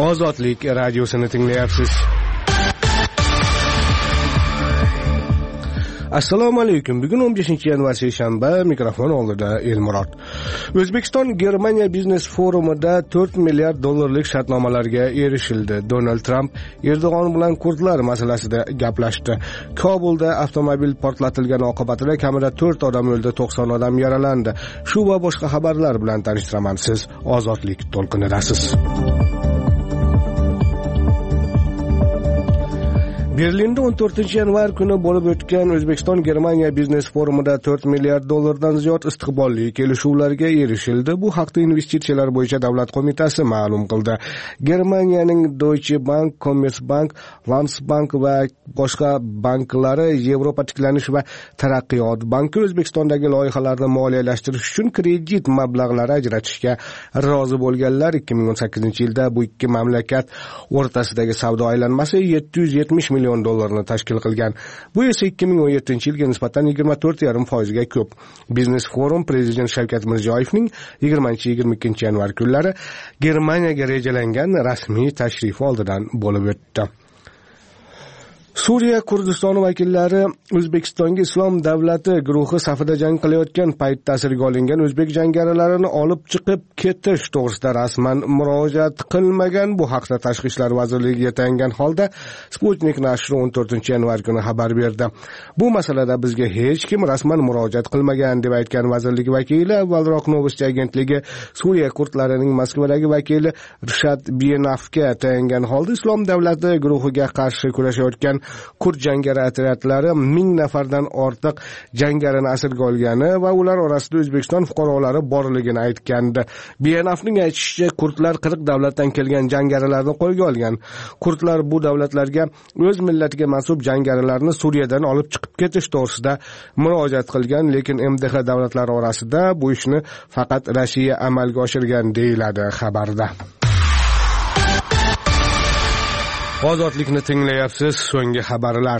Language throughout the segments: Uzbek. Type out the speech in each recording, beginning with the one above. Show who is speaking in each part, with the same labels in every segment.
Speaker 1: Ozodlik radiosini tinglayapsiz. Assalomu alaykum. Bugun 15-yanvar seshanba, mikrofon oldida Elmurod. O'zbekiston Germaniya biznes forumida 4 milliard dollarlik shartnomalarga erishildi. Donald Trump Erdo'g'on bilan kurdlar masalasida gaplashdi. Kobulda avtomobil portlatilgani oqibatida kamida 4 odam o'ldi, 90 odam yaralandi. Shu va boshqa xabarlar bilan tanishtiraman. Siz Ozodlik to'lqinidasiz. Berlinda 14-yanvar kuni bo'lib o'tgan O'zbekiston Germaniya biznes forumida 4 milliard dollardan ziyod istiqbolli kelishuvlarga erishildi. Bu haqda investitsiyalar bo'yicha davlat qo'mitasi ma'lum qildi. Germaniyaning Deutsche Bank, Commerzbank, Landsbank va boshqa banklari Yevropa tiklanish va taraqqiyot banki O'zbekistondagi loyihalarni moliyalashtirish uchun kredit mablag'lari ajratishga rozi bo'lganlar. 2018-yilda bu ikki mamlakat o'rtasidagi savdo aylanmasi 770 million dollarni tashkil qilgan. Bu esa 2017-yilga nisbatan 24,5% ga ko'p. Biznes forum prezident Shavkat Mirziyoyevning 20-22 kunlari Germaniyaga rejalangan rasmiy tashrifi oldidan bo'lib o'tdi. Suriya Kurdistoni vakillari O'zbekistonga Islom davlati guruhi safida jang qilayotgan paytda asirga olingan o'zbek jangarilalarini olib chiqib ketish to'g'risida rasman murojaat qilmagan. Bu haqda Tashqi ishlar vazirligiga tayangan holda Sputnik nashri 14-yanvar kuni xabar berdi. Bu masalada bizga hech kim rasman murojaat qilmagan deb aytgan vazirlik vakili. Avvalroq Novosti agentligi Suriya kurdlarining Moskvadagi vakili Rishad Bienafga tayangan holda Islom davlati guruhiga qarshi kurashayotgan kurd jangari otryadlari 1000 nafardan ortiq jangarini asirga olgani va ular orasida O'zbekiston fuqarolari borligini aytgandi. Bienafning aytishicha, kurdlar 40 davlatdan kelgan jangarilarni qo'lga olgan. Kurdlar bu davlatlarga o'z millatiga mansub jangarilarni Suriyadan olib chiqib ketish to'g'risida murojaat qilgan, lekin MDH davlatlari orasida bu ishni faqat Rossiya amalga oshirgan deyiladi xabarda. Ozodlikni tinglayapsiz. So'nggi xabarlar.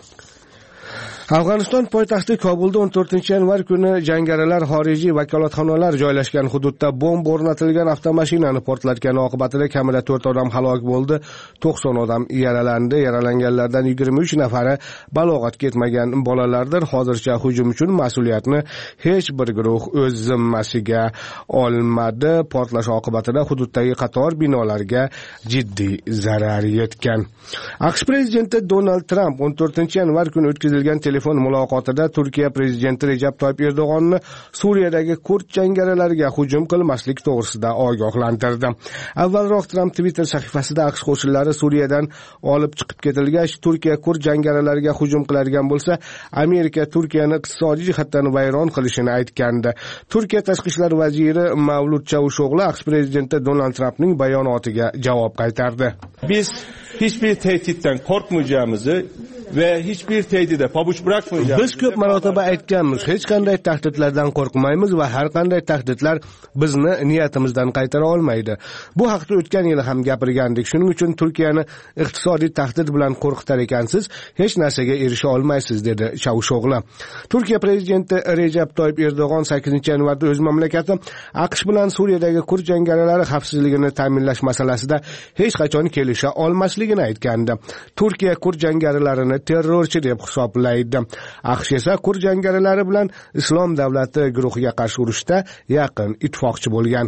Speaker 1: Afg'oniston poytaxti Kobulda 14-yanvar kuni jangarilar xorijiy vakolatxonalar joylashgan hududda bomba o'rnatilgan avtomashinani portlatgani oqibatida kamida 4 odam halok bo'ldi, 90 odam yaralandi. Yaralanganlardan 23 nafari balog'atga yetmagan bolalardir. Hozircha hujum uchun mas'uliyatni hech bir guruh o'z zimmasiga olmadi. Portlash oqibatida hududdagi qator binolarga jiddiy zarar yetgan. AQSh prezidenti Donald Trump 14-yanvar kuni o'tkazilgan telefon muloqotida Turkiya prezidenti Recep Tayyip Erdo'g'onni Suriyadagi kurd jangarilariga hujum qilmaslik to'g'risida ogohlantirdi. Avvalroq Trump Twitter sahifasida AQSh qo'shinlari Suriyadan olib chiqib ketilgach, Turkiya kurd jangarilariga hujum qiladigan bo'lsa, Amerika Turkiyani iqtisodiy jihatdan vayron qilishini aytgandi. Turkiya tashqi ishlar vaziri Mavlud Chavusho'g'li AQSh prezidenti Donald Trumpning bayonotiga javob qaytardi.
Speaker 2: Biz hiçbir tehditten korkmayacağımızı ve hiçbir tehdide pabuç bırakmayacağımızı
Speaker 1: biz ko'p marotaba aytganmiz, hech qanday tahdidlardan qo'rqmaymiz va har qanday tahdidlar bizni niyatimizdan qaytara olmaydi. Bu haqda o'tgan yil ham gapirgandik. Shuning uchun Turkiyani iqtisodiy tahdid bilan qo'rqitar ekansiz, hech narsaga erisha olmaysiz, dedi Chavusho'g'li. Turkiya prezidenti Recep Tayyip Erdo'g'on 8-yanvarda o'z mamlakati AQSh bilan Suriyadagi kurd jangarilari xavfsizligini ta'minlash masalasida hech qachon kelisha olmasligini aytgandi. Turkiya kurd jangarilarini terrorchi deb hisoblaydi. AQSh esa kurd jangarilari bilan Islom davlati guruhiga qarshi urushda yaqin ittifoqchi bo'lgan.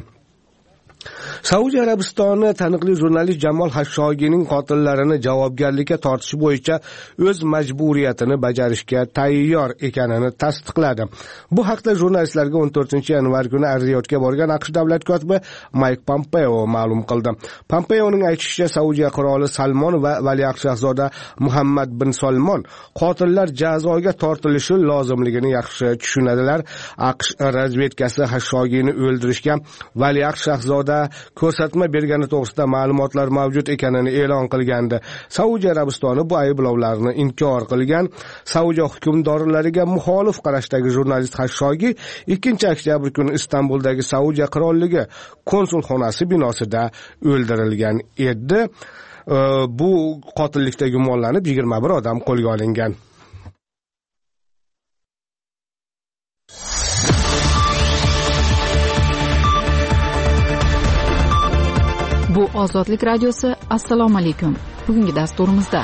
Speaker 1: Saudiya Arabistoni taniqli jurnalist Jamol Xashoggining qotillarini javobgarlikka tortish bo'yicha o'z majburiyatini bajarishga tayyor ekanini tasdiqladi. Bu haqda jurnalistlarga 14-yanvar kuni Riyodga borgan AQSh davlat kotibi Mike Pompeo ma'lum qildi. Pompeoning aytishicha, Saudiya qiroli Salmon va valiahd shahzoda Muhammad bin Salmon qotillar jazoga tortilishi lozimligini yaxshi tushunadilar. AQSh razvedkasi Xashoggini o'ldirishga valiahd shahzoda ko'rsatma bergani to'g'risida ma'lumotlar mavjud ekanini e'lon qilgandi. Saudiya Arabistoni bu ayblovlarni inkor qilgan. Saudiya hukmdorlariga muxolif qarashdagi jurnalist Xashoggi 2-oktyabr kuni Istanbuldagi Saudiya qirolligi konsulxonasi binosida o'ldirilgan edi. Bu qotillikda gumonlanib 21 odam qo'lga olingan.
Speaker 3: Bu Ozodlik radiosi, assalomu alaykum. Bugungi dasturimizda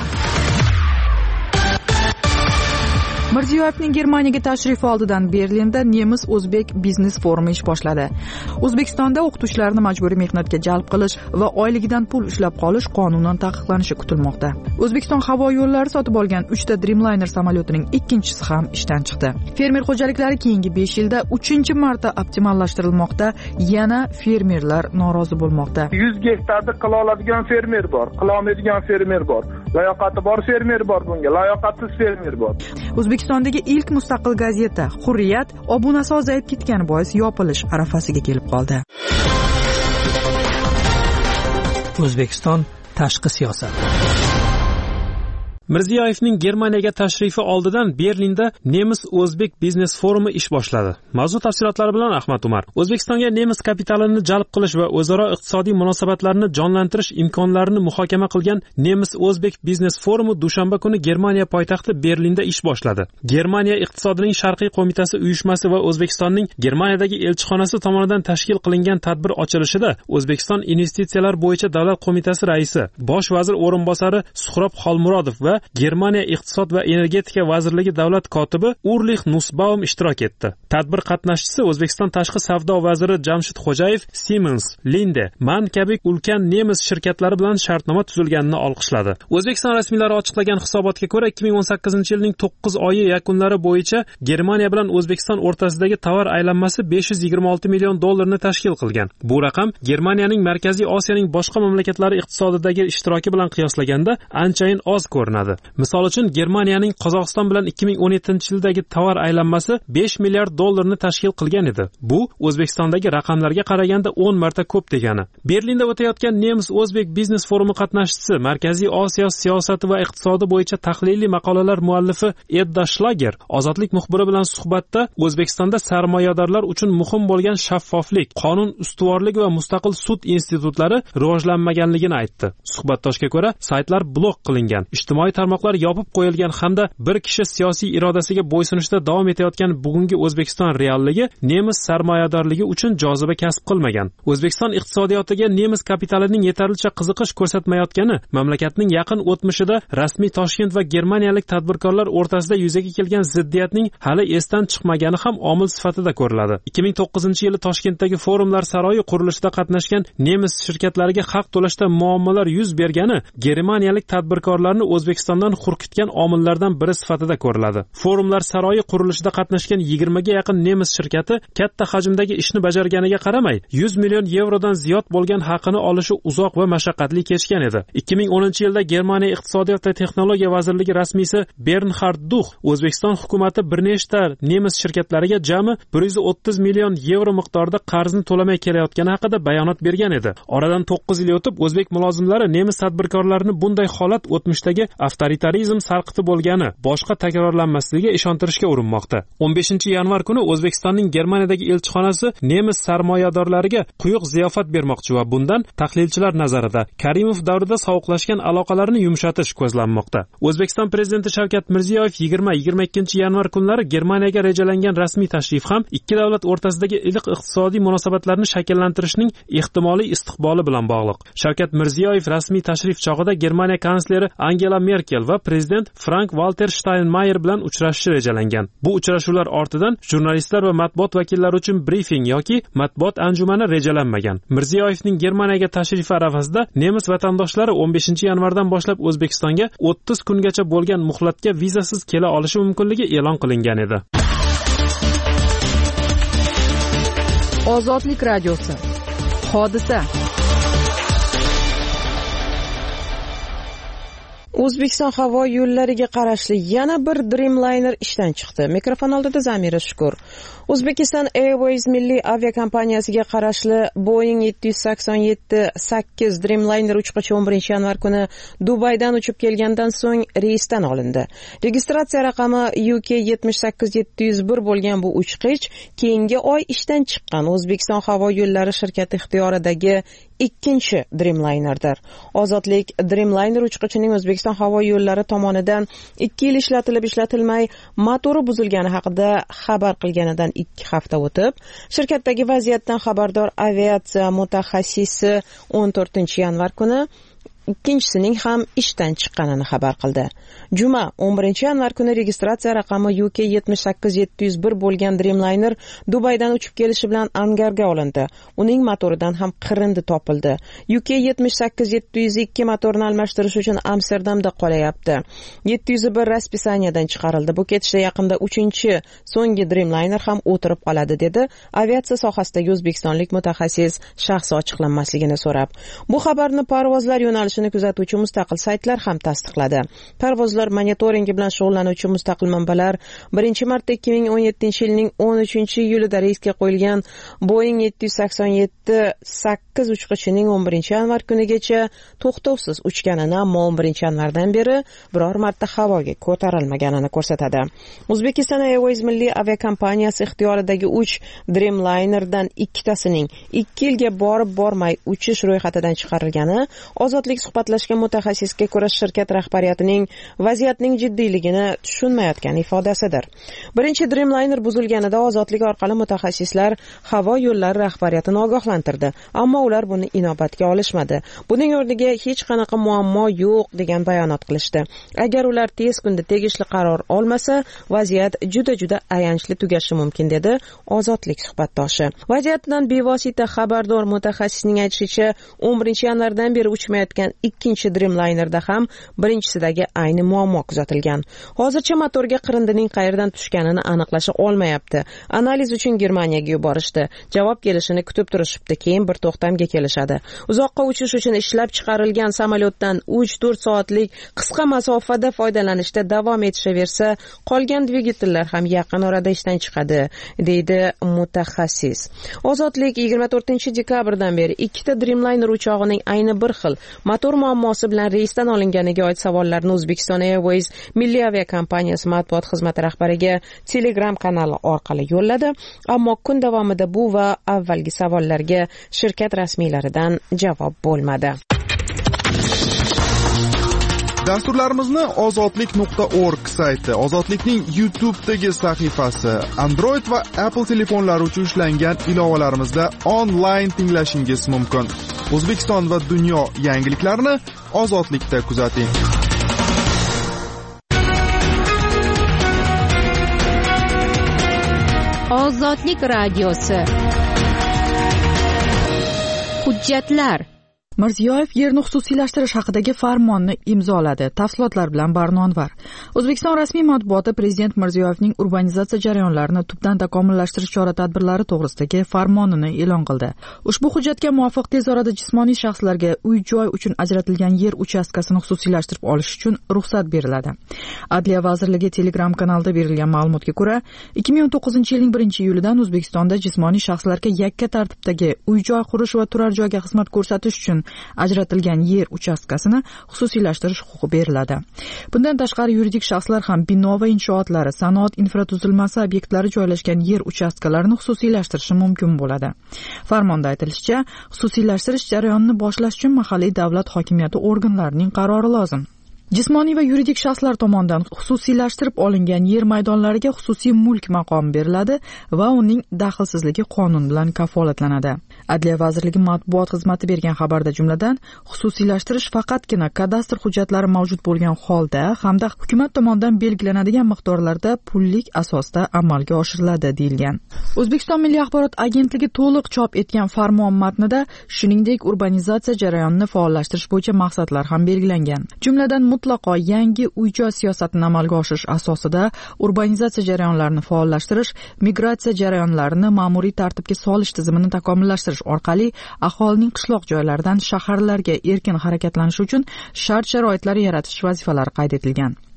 Speaker 3: Mirziyoyevning Germaniyaga tashrifi oldidan Berlinda nemis-o'zbek biznes forumi ish boshladi. O'zbekistonda o'qituvchilarni majburiy mehnatga jalb qilish va oyligidan pul ushlab qolish qonunan taqiqlanishi kutilmoqda. O'zbekiston havo yo'llari sotib olgan 3 ta Dreamliner samolyotining ikkinchisi ham ishdan chiqdi. Fermer xo'jaliklari keyingi 5 yilda 3-marta optimallashtirilmoqda. Yana fermerlar norozi bo'lmoqda.
Speaker 4: 100 gektarda qila oladigan fermer bor, qila olmaydigan fermer bor. Layoqati bor fermer bor bunga, layoqatsiz fermer bor.
Speaker 3: O'zbekistondagi ilk mustaqil gazeta Hurriyat obunasi ozayib ketgani bois yopilish arafasiga kelib qoldi.
Speaker 5: O'zbekiston tashqi siyosat.
Speaker 6: Mirziyoyevning Germaniyaga tashrifi oldidan Berlinda nemis-o'zbek biznes forumi ish boshladi. Mavzu tafsilotlari bilan Ahmad Umar. O'zbekistonga nemis kapitalini jalb qilish va o'zaro iqtisodiy munosabatlarni jonlantirish imkonlarini muhokama qilgan nemis-o'zbek biznes forumi dushanba kuni Germaniya poytaxti Berlinda ish boshladi. Germaniya iqtisodining sharqiy qo'mitasi uyushmasi va O'zbekistonning Germaniyadagi elchixonasi tomonidan tashkil qilingan tadbir ochilishida O'zbekiston investitsiyalar bo'yicha davlat qo'mitasi raisi, bosh vazir o'rinbosari Suhrob Xolmurodov va Germaniya iqtisod va energetika vazirligi davlat kotibi Urlich Nussbaum ishtirok etdi. Tadbir qatnashchisi O'zbekiston tashqi savdo vaziri Jamshid Xo'jayev Siemens, Linde, MAN kabi ulkan nemis shirkatlari bilan shartnoma tuzilganini olqishladi. O'zbekiston rasmiylari ochiqlagan hisobotga ko'ra 2018-yilning 9 oyi yakunlari bo'yicha Germaniya bilan O'zbekiston o'rtasidagi tovar aylanmasi 526 million dollarni tashkil qilgan. Bu raqam Germaniyaning Markaziy Osiyoning boshqa mamlakatlari iqtisodidagi ishtiroki bilan qiyoslaganda anchayin oz ko'rinadi. Misol uchun Germaniyaning Qozog'iston bilan 2017-yildagi tovar aylanmasi 5 milliard dollarni tashkil qilgan edi. Bu O'zbekistondagi raqamlarga qaraganda 10 marta ko'p degani. Berlinda o'tayotgan nemis-o'zbek biznes forumi qatnashchisi, Markaziy Osiyo siyosati va iqtisodi bo'yicha tahliliy maqolalar muallifi Edda Schlager Ozodlik muxbiri bilan suhbatda O'zbekistonda sarmoyadorlar uchun muhim bo'lgan shaffoflik, qonun ustuvorligi va mustaqil sud institutlari rivojlanmaganligini aytdi. Suhbatdoshga ko'ra, saytlar blok qilingan, ijtimoiy tarmoqlar yopib qo'yilgan hamda bir kishi siyosiy irodasiga bo'ysunishda davom etayotgan bugungi O'zbekiston realligi nemis sarmoyadorligi uchun joziba kasb qilmagan. O'zbekiston iqtisodiyotiga nemis kapitalining yetarlicha qiziqish ko'rsatmayotgani mamlakatning yaqin o'tmishida rasmiy Toshkent va germaniyalik tadbirkorlar o'rtasida yuzaga kelgan ziddiyatning hali esdan chiqmagani ham omil sifatida ko'riladi. 2009-yili Toshkentdagi forumlar saroyi qurilishida qatnashgan nemis shirkatlariga haq to'lashda muammolar yuz bergani germaniyalik tadbirkorlarni O'zbekistondan xurkitgan omillardan biri sifatida ko'riladi. Forumlar saroyi qurilishida qatnashgan 20 ga yaqin nemis shirkati katta hajmdagi ishni bajarganiga qaramay 100 million yevrodan ziyod bo'lgan haqini olishi uzoq va mashaqqatli kechgan edi. 2010-yilda Germaniya iqtisodiyot va texnologiya vazirligi rasmiysi Bernhard Duch O'zbekiston hukumatı bir nechta nemis shirkatlariga jami 130 million yevro miqdorida qarzni to'lamay kelayotgani haqida bayonot bergan edi. Oradan 9 yil o'tib o'zbek mulozimlari nemis tadbirkorlarini bunday holat o'tmishdagi avtoritarizm sarqiti bo'lgani boshqa takrorlanmasligiga ishontirishga urinmoqda. 15-yanvar kuni O'zbekistonning Germaniyadagi elchixonasi nemis sarmoyadorlariga quyuq ziyofat bermoqchi va bundan tahlilchilar nazarida Karimov davrida sovuqlashgan aloqalarni yumshatish ko'zlanmoqda. O'zbekiston prezidenti Shavkat Mirziyoyev 20-22-yanvar kunlari Germaniyaga rejalangan rasmiy tashrif ham ikki davlat o'rtasidagi iliq iqtisodiy munosabatlarni shakllantirishning ehtimoliy istiqboli bilan bog'liq. Shavkat Mirziyoyev rasmiy tashrif chog'ida Germaniya kansleri Angela Merkel va prezident Frank-Walter Steinmeier bilan uchrashishi rejalangan. Bu uchrashuvlar ortidan jurnalistlar va matbuot vakillari uchun brifing yoki matbuot anjumani rejalanmagan. Mirziyoyevning Germaniyaga tashrifi arafasida nemis vatandoshlari 15-yanvardan boshlab O'zbekistonga 30 kungacha bo'lgan muhlatga vizasiz kela olishi mumkinligi e'lon qilingan edi.
Speaker 3: Ozodlik radiosi. Hodisa.
Speaker 7: O'zbekiston havo yo'llariga qarashli yana bir Dreamliner ishdan chiqdi. Mikrofon oldida Zamira Shukur. Uzbekistan Airways milliy aviakompaniyasiga qarashli Boeing 787-8 Dreamliner uchqochi 11-yanvar kuni Dubaydan uchib kelgandan so'ng reysdan olindi. Registratsiya raqami UK 78701 bo'lgan bu uchqich keyingi oy ishdan chiqqan O'zbekiston havo yo'llari shirkati ixtiyoridagi ikkinchi Dreamlinerdir. Ozodlik Dreamliner uchqichining O'zbekiston havo yo'llari tomonidan 2 yil ishlatilib-ishlatilmay motori buzilgani haqida xabar qilganidan 2 hafta o'tib, shirkatdagi vaziyatdan xabardor aviatsiya mutaxassisi 14 yanvar kuni ikkinchisining ham ishdan chiqqanini xabar qildi. Juma 11 yanvar kuni registratsiya raqami UK 78701 bo'lgan Dreamliner Dubaydan uchib kelishi bilan angarga olindi. Uning motoridan ham qirindi topildi. UK 78702 motorni almashtirish uchun Amsterdamda qolayapti. 701 raspisaniyadan chiqarildi. Bu ketishda yaqinda 3-so'nggi Dreamliner ham o'tirib qoladi, dedi aviatsiya sohasidagi o'zbekistonlik mutaxassis shaxsi ochiqlanmasligini so'rab. Bu xabarni parvozlar yo'nalishini kuzatuvchi mustaqil saytlar ham tasdiqladi. Parvozlar monitoringi bilan shug'ullanuvchi mustaqil manbalar 1-marta 2017-yilning 13-iyulida reysga qo'yilgan Boeing 787-8 uchqichining 11-yanvar kunigacha to'xtovsiz uchganini, ammo 11-yanvardan beri biror marta havoga ko'tarilmaganini ko'rsatadi. Uzbekistan Airways milliy aviakompaniyasi ixtiyoridagi 3 Dreamlinerdan 2tasining 2 yilga borib-bormay uchish ro'yxatidan chiqarilgani Ozodlik suhbatlashgan mutaxassisga ko'ra shirkat rahbariyatining vaziyatning jiddiyligini tushunmayotgan ifodasidir. Birinchi Dreamliner buzilganida Ozodlik orqali mutaxassislar havo yo'llari rahbariyatini ogohlantirdi, ammo ular buni inobatga olishmadi. Buning o'rniga hech qanaqa muammo yo'q degan bayonot qilishdi. Agar ular tez kunda tegishli qaror olmasa, vaziyat juda ayanchli tugashi mumkin, dedi Ozodlik suhbatdoshi. Vaziyatdan bevosita xabardor mutaxassisning aytishicha, 11-yanvardan beri uchmayotgan ikkinchi Dreamlinerda ham birinchisidagi ayni muammo kuzatilgan. Hozircha motorga qirindining qayerdan tushganini aniqlasha olmayapti. Analiz uchun Germaniyaga yuborishdi. Javob kelishini kutib turishibdi, keyin bir to'xtamga kelishadi. Uzoqqa uchish uchun ishlab chiqarilgan samolyotdan 3-4 soatlik qisqa masofada foydalanishda davom etishaversa, qolgan dvigatellar ham yaqin orada ishdan chiqadi, deydi mutaxassis. Ozodlik 24-dekabrdan beri 2ta Dreamliner uchog'ining ayni bir xil motor muammosi bilan reysdan olinganiga oid savollarni Uzbekistan Airways milliy aviakompaniyasi matbuot xizmati rahbariga Telegram kanali orqali yo'lladi, ammo kun davomida bu va avvalgi savollarga shirkat rasmiylaridan javob bo'lmadi.
Speaker 8: Dasturlarimizni ozodlik.org sayti, Ozodlikning YouTube'dagi sahifasi, Android va Apple telefonlari uchun ishlangan ilovalarimizda onlayn tinglashingiz mumkin. O'zbekiston va dunyo yangiliklarini Ozodlikda kuzating.
Speaker 9: Ozodlik radiosi. Hujjatlar.
Speaker 3: Mirziyoyev yerni xususiylashtirish haqidagi farmonni imzoladi. Tafsilotlar bilan Barnonvar. O'zbekiston rasmiy matbuoti Prezident Mirziyoyevning urbanizatsiya jarayonlarini tubdan takomillashtirish chora-tadbirlari to'g'risidagi farmonini e'lon qildi. Ushbu hujjatga muvofiq tez orada jismoniy shaxslarga uy-joy uchun ajratilgan yer uchastkasini xususiylashtirib olish uchun ruxsat beriladi. Adliya vazirligi Telegram kanalida berilgan ma'lumotga ko'ra, 2019-yilning 1-iyulidan O'zbekistonda jismoniy shaxslarga yakka tartibdagi uy-joy qurish va turar joyga xizmat ko'rsatish uchun ajratilgan yer uchastkasini xususiylashtirish huquqi beriladi. Bundan tashqari yuridik shaxslar ham bino va inshootlari, sanoat infratuzilmasi obyektlari joylashgan yer uchastkalarini xususiylashtirishi mumkin bo'ladi. Farmonda aytilishicha, xususiylashtirish jarayonini boshlash uchun mahalliy davlat hokimiyati organlarining qarori lozim. Jismoniy va yuridik shaxslar tomonidan xususiylashtirib olingan yer maydonlariga xususiy mulk maqomi beriladi va uning daxlsizligi qonun bilan kafolatlanadi. Adliya vazirligi matbuot xizmati bergan xabarda jumladan xususiylashtirish faqatgina kadastr hujjatlari mavjud bo'lgan holda hamda hukumat tomonidan belgilanadigan miqdorlarda pullik asosda amalga oshiriladi deyilgan. O'zbekiston Milliy axborot agentligi to'liq chop etgan farmon matnida shuningdek urbanizatsiya jarayonini faollashtirish bo'yicha maqsadlar ham belgilangan. Jumladan mutlaqo yangi uy-joy siyosatini amalga oshirish asosida urbanizatsiya jarayonlarini faollashtirish, migratsiya jarayonlarini ma'muriy tartibga solish tizimini takomillashtirish orqali aholining qishloq joylaridan shaharlarga erkin harakatlanishi uchun shart-sharoitlar yaratish vazifalari qayd etilgan.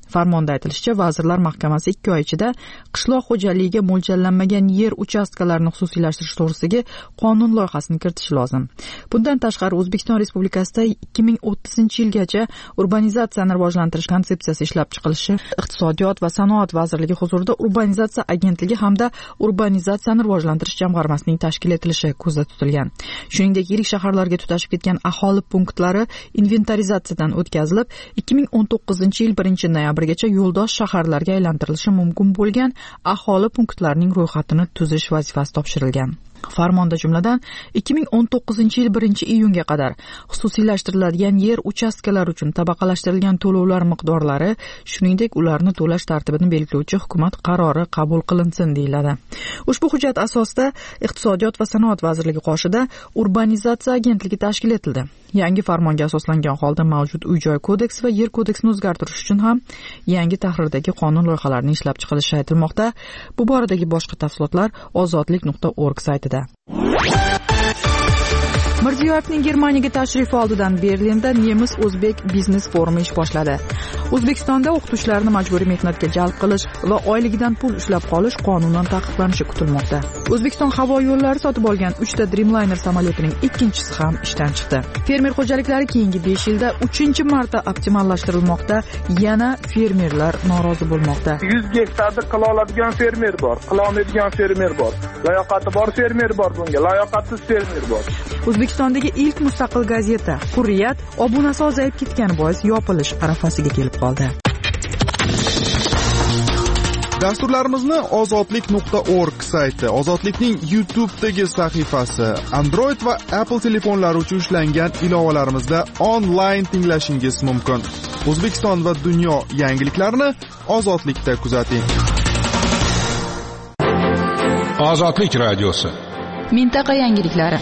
Speaker 3: Farmonda aytilishicha, Vazirlar Mahkamasi 2 oy ichida qishloq xo'jaligiga mo'ljallanmagan yer uchastkalarini xususiylashtirish to'g'risidagi qonun loyihasini kiritishi lozim. Bundan tashqari, O'zbekiston Respublikasida 2030-yilgacha urbanizatsiyani rivojlantirish konsepsiyasi ishlab chiqilishi, Iqtisodiyot va sanoat vazirligi huzurida urbanizatsiya agentligi hamda urbanizatsiyani rivojlantirish jamg'armasining tashkil etilishi ko'zda tutilgan. Shuningdek, yirik shaharlarga tutashib ketgan aholi punktlari inventarizatsiyadan o'tkazilib, 2019-yil 1-noyabrgacha yo'ldosh shaharlarga aylantirilishi mumkin bo'lgan aholi punktlarining ro'yxatini tuzish vazifasi topshirilgan. Farmonda jumladan 2019-yil 1-iyunga qadar xususiylashtiriladigan yer uchastkalari uchun tabaqalashtirilgan to'lovlar miqdorlari, shuningdek ularni to'lash tartibini belgilovchi hukumat qarori qabul qilinsin deyiladi. Ushbu hujjat asosida Iqtisodiyot va sanoat vazirligi qoshida urbanizatsiya agentligi tashkil etildi. Yangi farmonga asoslangan holda mavjud uy-joy kodeksi va yer kodeksini o'zgartirish uchun ham yangi tahrirdagi qonun loyihalarini ishlab chiqilishi aytilmoqda. Bu boradagi boshqa tafsilotlar ozodlik.org saytida. Mirziyoyevning Germaniyaga tashrifi oldidan Berlinda nemis-o'zbek biznes forumi ish boshladi. O'zbekistonda o'qituvchilarni majburiy mehnatga jalb qilish va oyligidan pul ushlab qolish qonunan taqiqlanishi kutilmoqda. O'zbekiston havo yo'llari sotib olgan 3 ta Dreamliner samolyotining ikkinchisi ham ishdan chiqdi. Fermer xo'jaliklari keyingi 5 yilda 3-marta optimallashtirilmoqda. Yana fermerlar norozi bo'lmoqda.
Speaker 4: 100 gektarda qila oladigan fermer bor, qila olmaydigan fermer bor. Layoqati bor fermer bor bunga, layoqatsiz fermer bor.
Speaker 3: O'zbekistondagi ilk mustaqil gazeta Hurriyat obunasi ozayib ketgani bois yopilish arafasiga kelib qoldi.
Speaker 8: Dasturlarimizni ozodlik.org sayti, Ozodlikning YouTube'dagi sahifasi, Android va Apple telefonlari uchun ishlangan ilovalarimizda onlayn tinglashingiz mumkin. O'zbekiston va dunyo yangiliklarini Ozodlikda kuzating.
Speaker 10: Ozodlik radiosi.
Speaker 3: Mintaqa yangiliklari.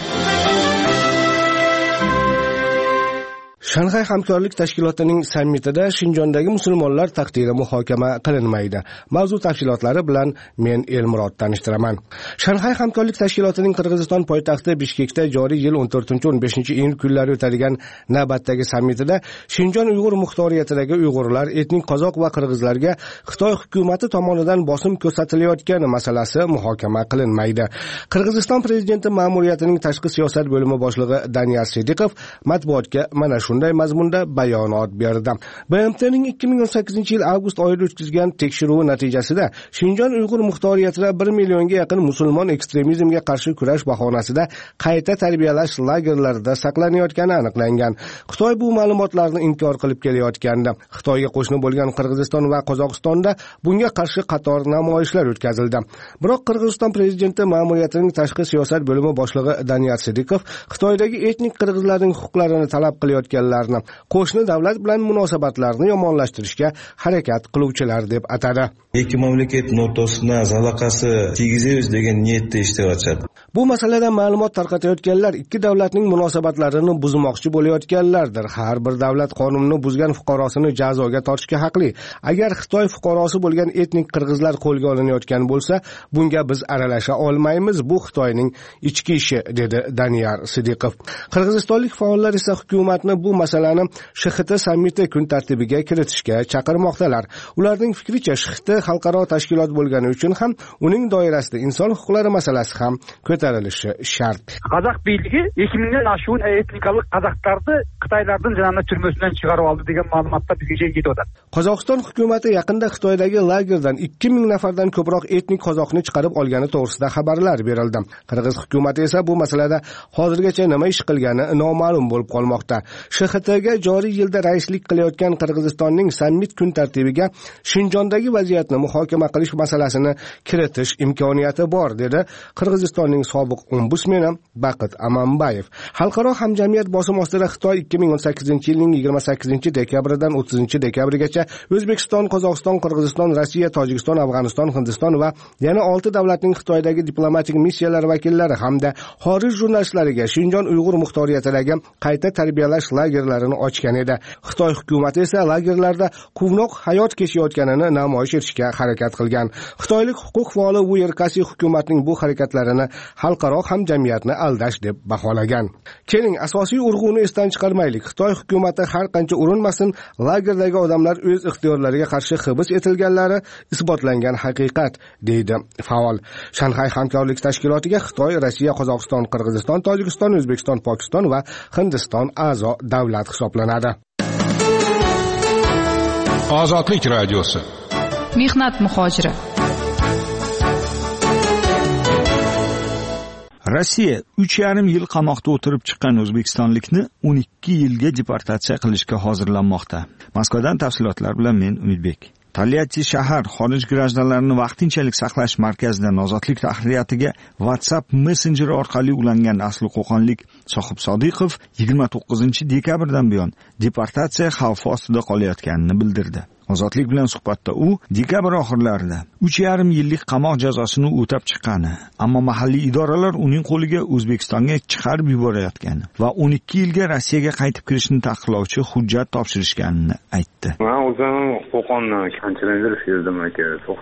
Speaker 1: Shanxay hamkorlik tashkilotining sammitida Shinjondagi musulmonlar taqdiri muhokama qilinmaydi. Mavzu tafsilotlari bilan men Elmurod tanishtiraman. Shanxay hamkorlik tashkilotining Qirg'iziston poytaxti Bishkekda joriy yil 14-15-iyun kunlari o'tadigan navbatdagi sammitida Shinjon Uyg'ur muxtoriyatidagi Uyg'urlar, etnik qozoq va qirg'izlarga Xitoy hukumati tomonidan bosim ko'rsatilayotgani masalasi muhokama qilinmaydi. Qirg'iziston prezidenti ma'muriyatining tashqi siyosat bo'limi boshlig'i Daniyar Sidiqov matbuotga mana shunday mazmunda bayonot berdi. BMTning 2018-yil avgust oyida o'tkazgan tekshiruvi natijasida Shinjon Uyg'ur muxtoriyatida 1 millionga yaqin musulmon ekstremizmga qarshi kurash bahonasida qayta tarbiyalash lagerlarida saqlanayotgani aniqlangan. Xitoy bu ma'lumotlarni inkor qilib kelayotgandi. Xitoyga qo'shni bo'lgan Qirg'iziston va Qozog'istonda bunga qarshi qator namoyishlar o'tkazildi. Biroq Qirg'iziston prezidenti ma'muriyatining tashqi siyosat bo'limi boshlig'i Daniyar Sidiqov Xitoydagi etnik qirg'izlarning huquqlarini talab qilayotganlarni, qo'shni davlat bilan munosabatlarni yomonlashtirishga harakat qiluvchilar deb atadi.
Speaker 11: Ikki mamlakat o'rtasida aloqasi tegizamiz degan niyatda ishlayotadi.
Speaker 1: Bu masalada ma'lumot tarqatayotganlar ikki davlatning munosabatlarini buzmoqchi bo'layotganlardir. Har bir davlat qonunni buzgan fuqarosini jazoga tortishga haqli. Agar Xitoy fuqarosi bo'lgan etnik qirg'izlar qo'lga olinayotgan bo'lsa, bunga biz aralasha olmaymiz. Bu Xitoyning ichki ishi, dedi Daniyar Sidiqov. Qirg'izistonlik faollar esa hukumatni bu masalani SHXT sammiti kun tartibiga kiritishga chaqirmoqdalar. Ularning fikricha, SHXT xalqaro tashkilot bo'lgani uchun ham uning doirasida inson huquqlari masalasi ham ko'tarilishi shart.
Speaker 12: Qozoq biyligi 2000dan oshgan etnikalik qozoqlarni Xitoylardan janna turmasidan chiqarib oldi degan ma'lumotlar bizga yetadi.
Speaker 1: Qozog'iston hukumati yaqinda Xitoydagi lagerdan 2000 nafardan ko'proq etnik qozoqni chiqarib olgani to'g'risida xabarlar berildi. Qirg'iz hukumati esa bu masalada hozirgacha nima ish qilgani noma'lum bo'lib qolmoqda. SHXTga joriy yilda raislik qilayotgan Qirg'izistonning sammit kun tartibiga Shinjondagi vaziyatni muhokama qilish masalasini kiritish imkoniyati bor, dedi Qirg'izistonning sobiq ombudsmeni Baqit Amanbayev. Xalqaro hamjamiyat bosim ostida Xitoy 2018-yilning 28-dekabridan 30-dekabrigacha O'zbekiston, Qozog'iston, Qirg'iziston, Rossiya, Tojikiston, Afg'oniston, Hindiston va yana 6 davlatning Xitoydagi diplomatik missiyalari vakillari hamda xorij jurnalistlariga Shinjon Uyg'ur muxtoriyatidagi qayta tarbiyalash lager lagerlarini ochgan edi. Xitoy hukumati esa lagerlarda quvnoq hayot kechayotganini namoyish etishga harakat qilgan. Xitoylik huquq faoli Wu Erkasi hukumatning bu harakatlarini xalqaro hamjamiyatni aldash deb baholagan. Keling, asosiy urg'uni esdan chiqarmaylik. Xitoy hukumati har qancha urinmasin, lagerdagi odamlar o'z ixtiyorlariga qarshi hibs etilganlari isbotlangan haqiqat, deydi faol. Shanxay hamkorlik tashkilotiga Xitoy, Rossiya, Qozog'iston, Qirg'iziston, Tojikiston, O'zbekiston, Pokiston va Hindiston a'zo davlat hisoblanadi.
Speaker 10: Ozodlik radiosi.
Speaker 3: Mehnat muhojiri.
Speaker 13: Rossiya 3,5 yil qamoqda o'tirib chiqqan o'zbekistonlikni 12 yilga deportatsiya qilishga hozirlanmoqda. Moskvadan tafsilotlar bilan men Umidbek. Taliati shahar xorij grajdanlarini vaqtinchalik saqlash markazidan ozodlik tahririyatiga WhatsApp messenjeri orqali ulangan asli qo'qonlik Sohib Sodiqov 29-dekabrdan buyon deportatsiya xavfi ostida qolayotganini bildirdi. Ozodlik bilan suhbatda u dekabr oxirlarida 3,5 yillik qamoq jazosini o'tab chiqqani, ammo mahalliy idoralar uning qo'liga O'zbekistonga chiqarib yuborayotgani va 12 yilga Rossiyaga qaytib kirishni taqiqlovchi hujjat topshirishganini aytdi.
Speaker 14: Men o'zim Qo'qondan qanchalardir sezdim aka.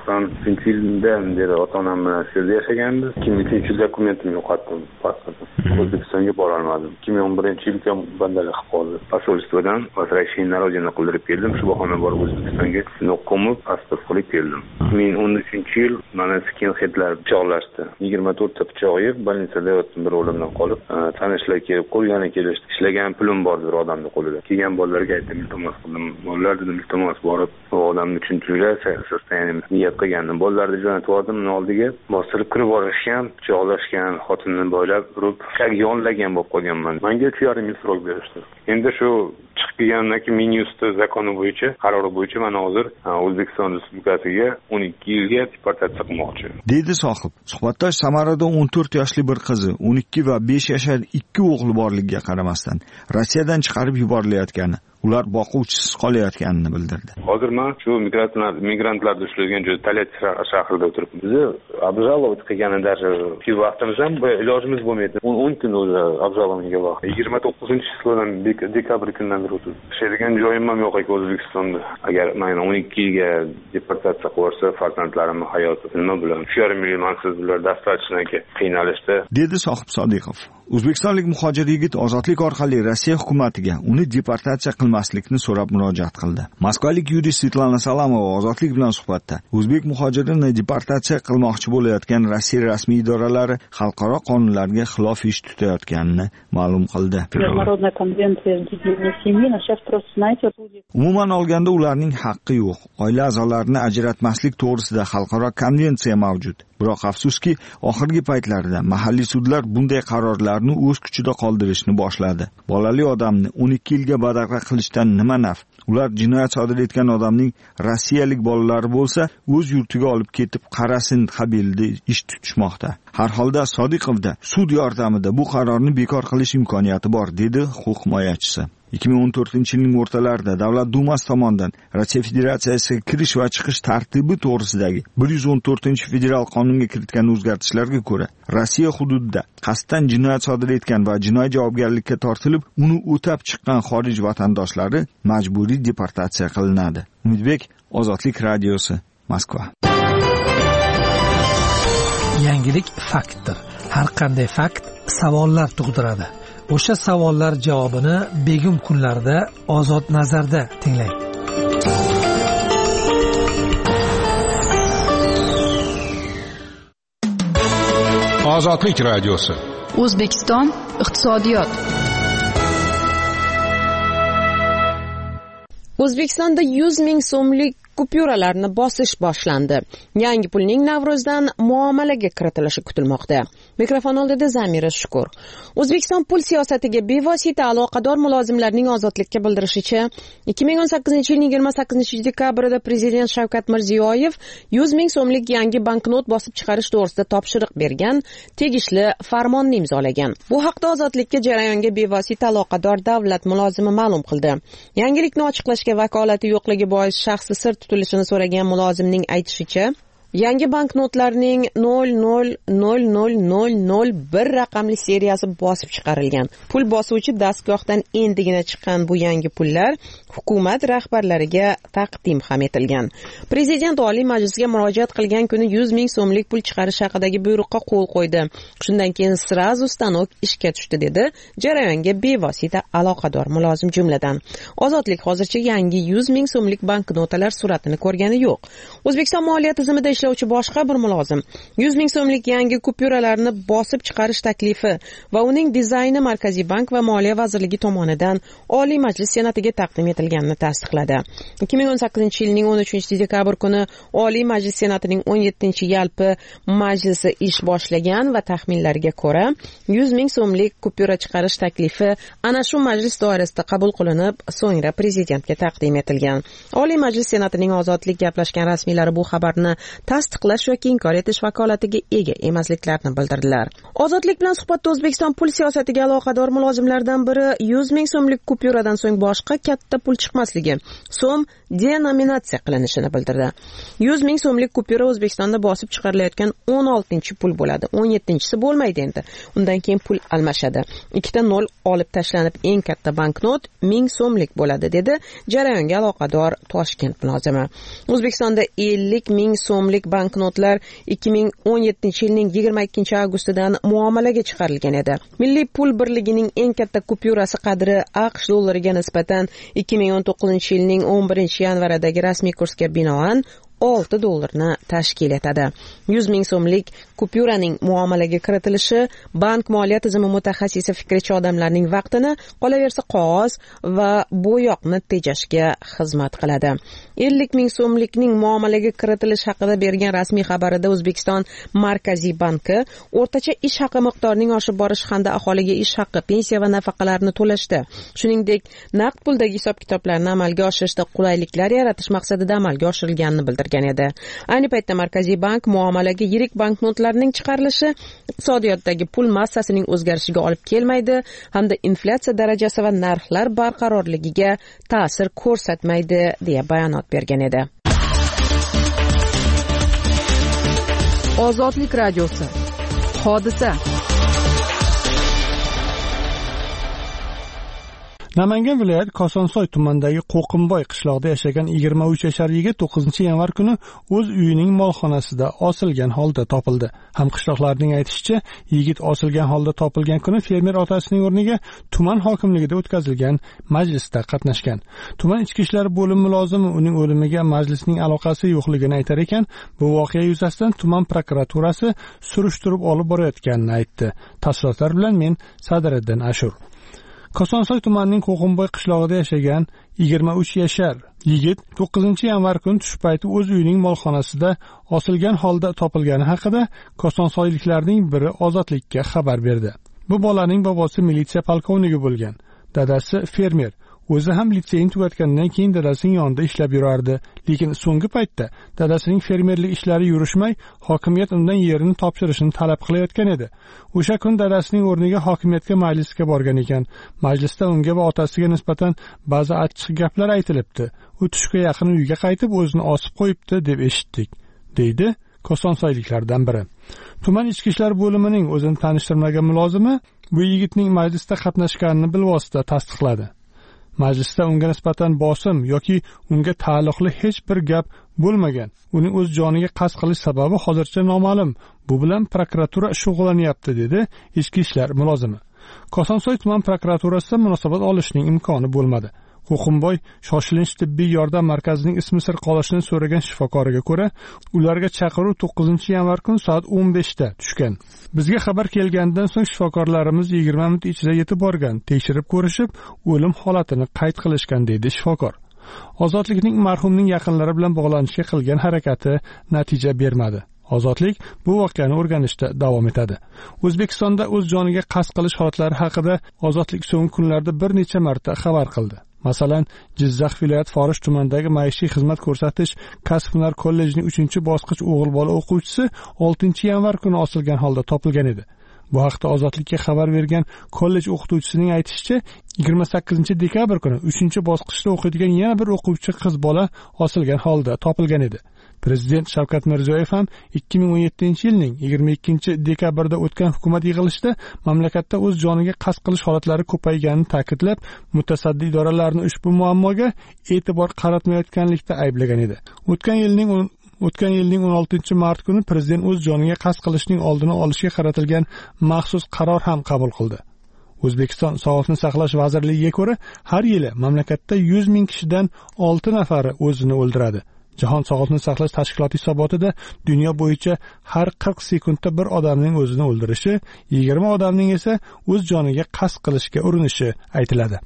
Speaker 14: 90-yilda dedi ota-onam bilan shu yerda yashaganmiz. 2003 dokumentim yo'qotdim, pasportim. O'zbekistonga bora olmadim. 2011-yilda bandalik qilib qoldi. Posolstvodan возвращение на родину qildirib keldim. Shu bahona borib O'zbekistonga noqomib pasport qilib keldim. 2013-yil mana skinheadlar pichoqlashdi. 24 ta pichoq yeb, больницада yotdim bir o'limdan qolib. Tanishlar kelib, qo'lgani kelishdi. Ishlagan pulim bor bir odamning qo'lida. Kelgan bolalarga aytdim, iltimos qildim. Bolalar dedim, iltimos borib, bu odamni tushuntirishga niyat qilgandim. Bolalarni jo'natib yubordim, uning oldiga bostirib kirib borishgan, pichoqlashgan, xotinini bo'ylab urib, yonlagan bo'lib qolganman. Menga 3,5 yil srok berishdi. Endi shu chiqib kelgandan keyin Minusda zakoni bo'yicha, qarori bo'yicha mana hozir O'zbekiston Respublikasiga 12 yilga deportatsiya qilmoqchi.
Speaker 13: Dedi Sohib. Suhbatdosh Samarada 14 yoshli bir qizi, 12 va 5 yashar 2 o'g'li borligiga qaramasdan Rossiyadan chiqarib yuborilayotgani, ular boquvchisiz qolayotganini bildirdi.
Speaker 14: Hozir men shu migrantlar ushlangan joy Talat shahrida o'tiribman. Bizni обжаловать qilgani даже vaqtimiz ham ilojimiz bo'lmaydi. 10 kun o'zi обжалованиеga vaqt. 29-chislaridan dekabr kundan beri o'tdi. Ishlaydigan joyim ham yo'q ekan O'zbekistonda. Agar men 12 yilga deportatsiya qilsa, farzandlarimning hayoti nima bilan? 3,5 yil mansiz bular достаточно qiynalishdi, dedi
Speaker 13: Sohib Sodiqov. O'zbekistonlik muhojir yigit ozodlik orqali Rossiya hukumatiga uni deportatsiya qilmaslikni so'rab murojaat qildi. Moskvalik yurist Svetlana Salamova ozodlik bilan suhbatda o'zbek muhojirini deportatsiya qilmoqchi bo'layotgan Rossiya rasmiy idoralari xalqaro qonunlarga xilof ish tutayotganini ma'lum qildi. Umuman olganda ularning haqqi yo'q. Oila a'zolarini ajratmaslik to'g'risida xalqaro konvensiya mavjud. Biroq afsuski, oxirgi paytlarda mahalliy sudlar bunday qarorlarni o'z kuchida qoldirishni boshladi. Bolali odamni 12 yilga badavlat qilishdan nima naf? Ular jinoyat sodir etgan odamning rossiyalik bolalari bo'lsa, o'z yurtiga olib ketib qarasin qabilida ish tutishmoqda. Har holda Sodiqovda sud yordamida bu qarorni bekor qilish imkoniyati bor, dedi huquq himoyachisi. 2014-yilning o'rtalarida Davlat Dumasi tomonidan Rossiya Federatsiyasiga kirish va chiqish tartibi to'g'risidagi 114-federal qonunga kiritgan o'zgartishlarga ko'ra, Rossiya hududida qasddan jinoyat sodir etgan va jinoiy javobgarlikka tortilib, uni o'tab chiqqan xorij vatandoshlari majburiy deportatsiya qilinadi. Umidbek, Ozodlik radiosi, Moskva.
Speaker 5: Yangilik faktdir. Har qanday fakt savollar tug'diradi. O'sha savollar javobini begum kunlarda Ozod nazarda tinglang.
Speaker 10: Ozodlik radiosi.
Speaker 3: O'zbekiston iqtisodiyot.
Speaker 7: O'zbekistonda 100 ming so'mlik kupyuralarni bosish boshlandi. Yangi pulning Navro'zdan muomalaga kiritilishi kutilmoqda. Mikrofon oldida Zamira Shukur. O'zbekiston pul siyosatiga bevosita aloqador mulozimlarning ozodlikka bildirishicha, 2018-yilning 28-dekabrida prezident Shavkat Mirziyoyev 100 ming so'mlik yangi banknot bosib chiqarish to'g'risida topshiriq bergan, tegishli farmonni imzolagan. Bu haqda ozodlikka jarayonga bevosita aloqador davlat mulozimi ma'lum qildi. Yangilikni ochiqlashga vakolati yo'qligi bois shaxsi sir tutilishini so'ragan mulozimning aytishicha, Yangi banknotlarning 000001 raqamli seriyasi bosib chiqarilgan. Pul bosuvchi dastgohdan endigina chiqqan bu yangi pullar hukumat rahbarlariga taqdim ham etilgan. Prezident Oliy Majlisga murojaat qilgan kuni 100 ming so'mlik pul chiqarish haqidagi buyruqqa qo'l qo'ydi. Shundan keyin srazu stanok ishga tushdi, dedi jarayonga bevosita aloqador mulozim jumladan. Ozodlik hozircha yangi 100 ming so'mlik banknotalar suratini ko'rgani yo'q. O'zbekiston moliya tizimida ishlovchi boshqa bir mulozim 100 ming so'mlik yangi kupyuralarni bosib chiqarish taklifi va uning dizayni Markaziy bank va Moliya vazirligi tomonidan Oliy Majlis Senatiga taqdim etilganini tasdiqladi. 2018-yilning 13-dekabr kuni Oliy Majlis Senatining 17-yalpi majlisi ish boshlagan va taxminlarga ko'ra 100 ming so'mlik kupyura chiqarish taklifi ana shu majlis doirasida qabul qilinib, so'ngra prezidentga taqdim etilgan. Oliy Majlis Senatining ozodlik gaplashgan rasmiylari bu xabarni tasdiqlash yoki inkor etish vakolatiga ega emasliklarini bildirdilar. Ozodlik bilan suhbatda O'zbekiston pul siyosatiga aloqador mulozimlardan biri 100 ming so'mlik kupyuradan so'ng boshqa katta pul chiqmasligi, so'm denominatsiya qilinishini bildirdi. 100 ming so'mlik kupyura O'zbekistonda bosib chiqarilayotgan 16-pul bo'ladi. 17-si bo'lmaydi endi. Undan keyin pul almashadi. 2 nol olib tashlanib eng katta banknot 1000 so'mlik bo'ladi, dedi jarayonga aloqador Toshkent mulozimi. O'zbekistonda 50 ming so'mlik banknotlar 2017-yilning 22-avgustidan muomalaga chiqarilgan edi. Milliy pul birligining eng katta kupyurasi qadri AQSh dollariga nisbatan 2019-yilning 11-yanvaridagi rasmiy kursga binoan $6 tashkil etadi. 100 ming so'mlik kupyuraning muomalaga kiritilishi bank moliya tizimi mutaxassisi fikrichi odamlarning vaqtini, qolaversa qog'oz va bo'yoqni tejashga xizmat qiladi. 50 ming so'mlikning muomalaga kiritilishi haqida bergan rasmiy xabarida O'zbekiston Markaziy banki o'rtacha ish haqi miqdorining oshib borishi hamda aholiga ish haqi, pensiya va nafaqalarni to'lashda, shuningdek naqd puldagi hisob-kitoblarni amalga oshirishda qulayliklar yaratish maqsadida amalga oshirilganini bildirgan edi. Ayni paytda Markaziy bank muomalaga yirik banknotlarning chiqarilishi iqtisodiyotdagi pul massasining o'zgarishiga olib kelmaydi hamda inflyatsiya darajasi va narxlar barqarorligiga ta'sir ko'rsatmaydi deya bayonot bergan edi.
Speaker 3: Ozodlik radiosi. Hodisa.
Speaker 15: Namangan viloyat Kosonsoy tumanidagi Qo'qimboy qishlog'ida yashagan 23 yashar yigit 9-yanvar kuni o'z uyining molxonasida osilgan holda topildi. Hamqishloqlarning aytishicha, yigit osilgan holda topilgan kuni fermer otasining o'rniga tuman hokimligida o'tkazilgan majlisda qatnashgan. Tuman ichki ishlar bo'limi mulozimi uning o'limiga majlisning aloqasi yo'qligini aytar ekan, bu voqea yuzasidan tuman prokuraturasi surishtirib olib borayotganini aytdi. Tafsilotlar bilan men Sadiriddin Ashur. Kosonsoy tumanining Qo'qimboy qishlog'ida yashagan 23 yashar yigit 9-yanvar kuni tush payti o'z uyining molxonasida osilgan holda topilgani haqida kosonsoyliklarning biri Ozodlikka xabar berdi. Bu bolaning bobosi militsiya polkovnigi bo'lgan, dadasi fermer. O'zi ham litseyni tugatgandan keyin dadasining yonida ishlab yurardi, lekin so'nggi paytda dadasining fermerlik ishlari yurishmay, hokimiyat undan yerini topshirishni talab qilayotgan edi. O'sha kun dadasining o'rniga hokimiyatga majlisga borgan ekan. Majlisda unga va otasiga nisbatan ba'zi achchiq gaplar aytilibdi. U tushga yaqin uyiga qaytib o'zini osib qo'yibdi deb eshitdik, deydi Kosonsoyliklardan biri. Tuman ichki ishlar bo'limining o'zini tanishtirmagan mulozimi bu yigitning majlisda qatnashganini bilvosita tasdiqladi. Majlisda unga nisbatan bosim yoki unga taalluqli hech bir gap bo'lmagan. Uning o'z joniga qasd qilish sababi hozircha noma'lum. Bu bilan prokuratura shug'ullanyapti, dedi ichki ishlar mulozimi. Kosonsoy tuman prokuraturasida munosabat olishning imkoni bo'lmadi. Qo'qimboy shoshilinch tibbiy yordam markazining ismi sir qolishini so'ragan shifokoriga ko'ra, ularga chaqiruv 9-yanvar kuni soat 15da tushgan. Bizga xabar kelgandan so'ng shifokorlarimiz 20 minut ichida yetib borgan, tekshirib ko'rishib, o'lim holatini qayd qilishgan, deydi shifokor. Ozodlikning marhumning yaqinlari bilan bog'lanishga qilgan harakati natija bermadi. Ozodlik bu voqeani o'rganishda davom etadi. O'zbekistonda o'z joniga qasd qilish holatlari haqida Ozodlik so'nggi kunlarda bir necha marta xabar qildi. Masalan, Jizzax viloyat Forish tumanidagi maishiy xizmat ko'rsatish kasb-hunar kollejining 3-bosqich o'g'il bola o'quvchisi 6-yanvar kuni osilgan holda topilgan edi. Bu haqda Ozodlikka xabar bergan kollej o'qituvchisining aytishicha, 28-dekabr kuni 3-bosqichda o'qiydigan yana bir o'quvchi qiz bola osilgan holda topilgan edi. Prezident Shavkat Mirziyoyev ham 2017-yilning 22-dekabrda o'tgan hukumat yig'ilishida mamlakatda o'z joniga qasd qilish holatlari ko'payganini ta'kidlab, mutasaddi idoralarni ushbu muammoga e'tibor qaratmayotganlikda ayblagan edi. O'tgan yilning 16-mart kuni prezident o'z joniga qasd qilishning oldini olishga qaratilgan maxsus qaror ham qabul qildi. O'zbekiston Sog'liqni saqlash vazirligiga ko'ra, har yili mamlakatda 100 ming kishidan 6 nafari o'zini o'ldiradi. Jahon Sog'liqni saqlash tashkiloti hisobotida dunyo bo'yicha har 40 sekundda bir odamning o'zini o'ldirishi, 20 odamning esa o'z joniga qasd qilishga urinishi aytiladi.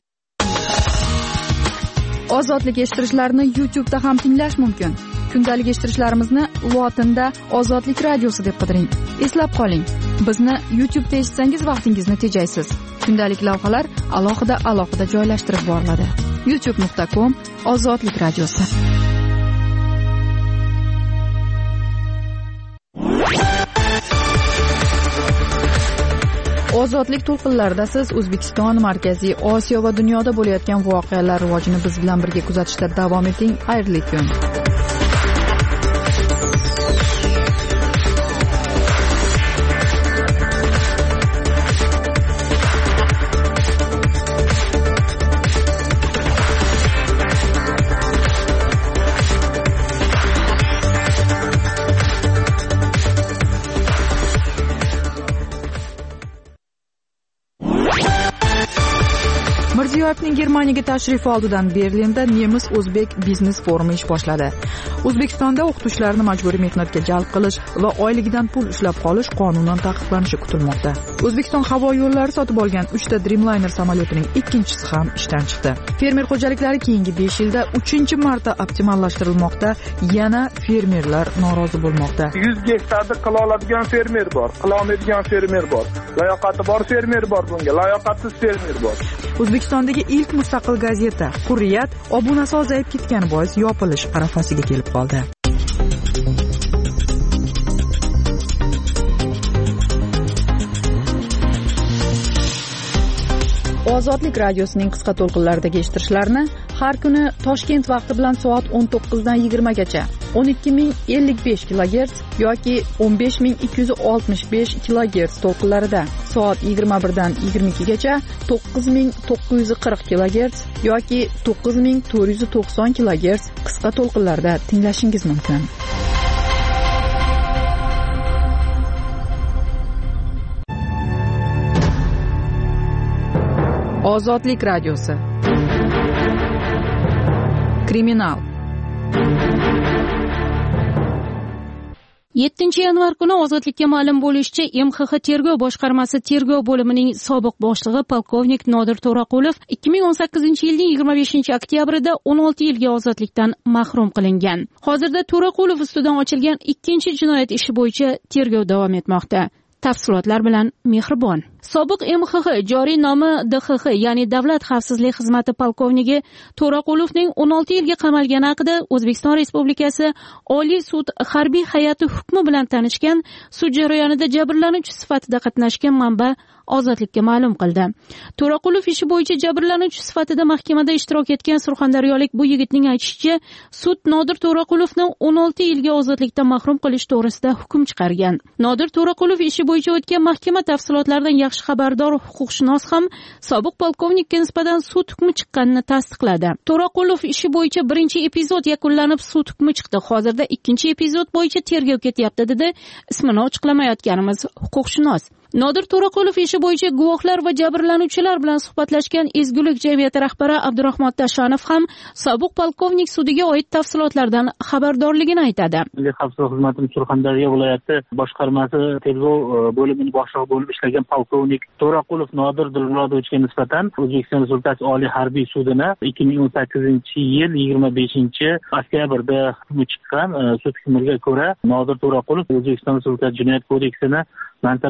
Speaker 3: Ozodlik eshittirishlarni YouTube'da ham tinglash mumkin. Kundalik eshittirishlarimizni lotinda Ozodlik radiosi deb qidiring. Eslab qoling, bizni YouTube'da eshitsangiz vaqtingizni tejaysiz. Kundalik lavhalar alohida joylashtirib boriladi. youtube.com Ozodlik radiosi. Ozodlik to'lqinlarida siz O'zbekiston, Markaziy Osiyo va dunyoda bo'layotgan voqealar rivojini biz bilan birga kuzatishda davom eting. Xayrli kun. Mirziyoyevning Germaniyaga tashrifi oldidan Berlinda Nemis-O'zbek biznes forumi ish boshladi. O'zbekistonda o'qituvchilarni majburiy mehnatga jalb qilish va oyligidan pul ushlab qolish qonunan taqiqlanishi kutilmoqda. O'zbekiston havo yo'llari sotib olgan 3 ta Dreamliner samolyotining ikkinchisi ham ishdan chiqdi. Fermer xo'jaliklari keyingi 5 yilda 3-marta optimallashtirilmoqda. Yana fermerlar norozi bo'lmoqda.
Speaker 4: 100 gektarda qila oladigan fermer bor, qila olmaydigan fermer bor. Layoqati bor fermer bor, bunga layoqatsiz fermer bor.
Speaker 3: O'zbekistondagi ilk mustaqil gazeta Hurriyat obunasi ozayib ketgani bois yopilish arafasiga kelib qoldi. Ozodlik radiosining qisqa to'lqinlaridagi eshittirishlarni har kuni Toshkent vaqti bilan soat 19 dan 20 gacha 12055 kHz yoki 15265 kHz to'lqinlarida, soat 21 dan 22 gacha 9940 kHz yoki 9490 kHz qisqa to'lqinlarda tinglashingiz mumkin. Ozodlik radiosi. Kriminal.
Speaker 9: 7 yanvar kuni Ozodlikka ma'lum bo'lishicha, MXX tergov boshqarmasi tergov bo'limining sobiq boshlig'i polkovnik Nodir To'raqulov 2018-yilning 25 oktyabrida 16 yilga ozodlikdan mahrum qilingan. Hozirda To'raqulov ustidan ochilgan ikkinchi jinoyat ishi bo'yicha tergov davom etmoqda. Tafsilotlar bilan Mehribon. Sobiq MXX joriy nomi DXX, ya'ni Davlat xavfsizlik xizmati polkovnigi To'raqulovning 16 yilga qamalgani haqida O'zbekiston Respublikasi Oliy sud harbiy hay'ati hukmi bilan tanishgan, sud jarayonida jabrlanuvchi sifatida qatnashgan manba Ozodlikka ma'lum qildi. To'raqulov ishi bo'yicha jabrlanuvchi sifatida mahkamada ishtirok etgan surxondaryolik bu yigitning aytishicha, sud Nodir To'raqulovni 16 yilga ozodlikdan mahrum qilish to'g'risida hukm chiqargan. Nodir To'raqulov ishi bo'yicha o'tgan mahkama tafsilotlaridan yaxshi xabardor huquqshunos ham sobiq polkovnikka nisbatan sud hukmi chiqqanini tasdiqladi. To'raqulov ishi bo'yicha birinchi epizod yakunlanib sud hukmi chiqdi. Hozirda ikkinchi epizod bo'yicha tergov ketyapti, dedi ismini ochiqlamayotganimiz huquqshunos. Nodir To'raqulov ishi bo'yicha guvohlar va jabrlanuvchilar bilan suhbatlashgan Ezgulik jamiyati rahbari Abdurahmon Tashanov ham sobiq polkovnik sudiga oid tafsilotlardan xabardorligini aytadi.
Speaker 16: Milliy xavfsizlik xizmatining Surxondaryo viloyati boshqarmasi tergov bo'limining boshlig'i bo'lib ishlagan polkovnik To'raqulov Nodir Dilmurodovichga nisbatan O'zbekiston Respublikasi Oliy harbiy sudini 2018-yil 25 oktyabrda hukmi chiqqan. Sud hukmiga ko'ra Nodir To'raqulov O'zbekiston Respublikasi Jinoyat kodeksini mansab doirasida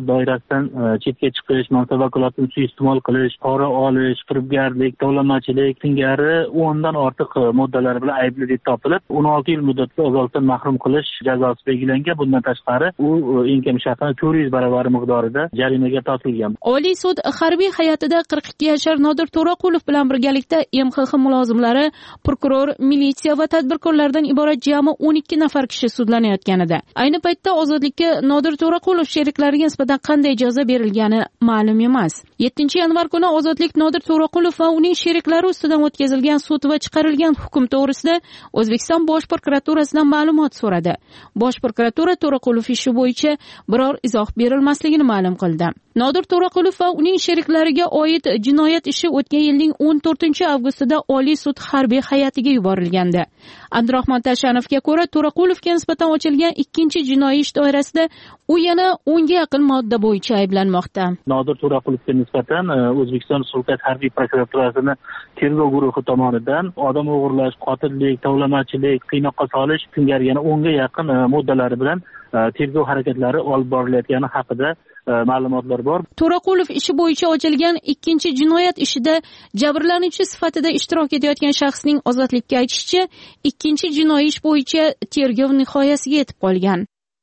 Speaker 16: qilmasdan chetga chiqish, mansab vakolatini suiiste'mol qilish, pora olish, firibgarlik, tovlamachilik singari 10 dan ortiq moddalar bilan aybli deb topilib 16 yil muddatga ozodlikdan mahrum qilish jazosi belgilangan. Bundan tashqari u eng kam shartdan 400 baravari miqdorida jarimaga tortilgan.
Speaker 9: Oliy sud harbiy hay'atida 42 yashar Nodir To'raqulov bilan birgalikda MXX mulozimlari, prokuror, militsiya va tadbirkorlardan iborat jami 12 nafar kishi sudlanayotganida. Ayni paytda ozodlikka Nodir To'raqulov sheriklariga nisbatan qanday jazo berilgani ma'lum emas. 7-yanvar kuni ozodlik Nodir To'raqulov va uning sheriklari ustidan o'tkazilgan sud va chiqarilgan hukm to'g'risida O'zbekiston Bosh prokuraturasidan ma'lumot so'radi. Bosh prokuratura To'raqulov ishi bo'yicha biror izoh berilmasligini ma'lum qildi. Nodir To'raqulov va uning sheriklariga oid jinoyat ishi o'tgan yilning 14-avgustida Oliy sud harbiy hay'atiga yuborilgandi. Abdurahmon Tashanovga ko'ra, To'raqulovga nisbatan ochilgan ikkinchi jinoiy ish doirasida u yana 10 ga yaqin modda bo'yicha ayblanmoqda.
Speaker 16: Nodir To'raqulovga nisbatan O'zbekiston Respublikasi harbiy prokuraturasining tergov guruhi tomonidan odam o'g'irlash, qotillik, tovlamachilik, qiynoqqa solish singari yana 10 ga yaqin moddalari bilan tergov harakatlari olib borilayotgani haqida ma'lumotlar bor.
Speaker 9: To'raqulov ishi bo'yicha ochilgan ikkinchi jinoyat ishida jabrlanuvchi sifatida ishtirok etayotgan shaxsning ozodlikka aytishicha, ikkinchi jinoiy ish bo'yicha tergov nihoyasiga yetib qolgan.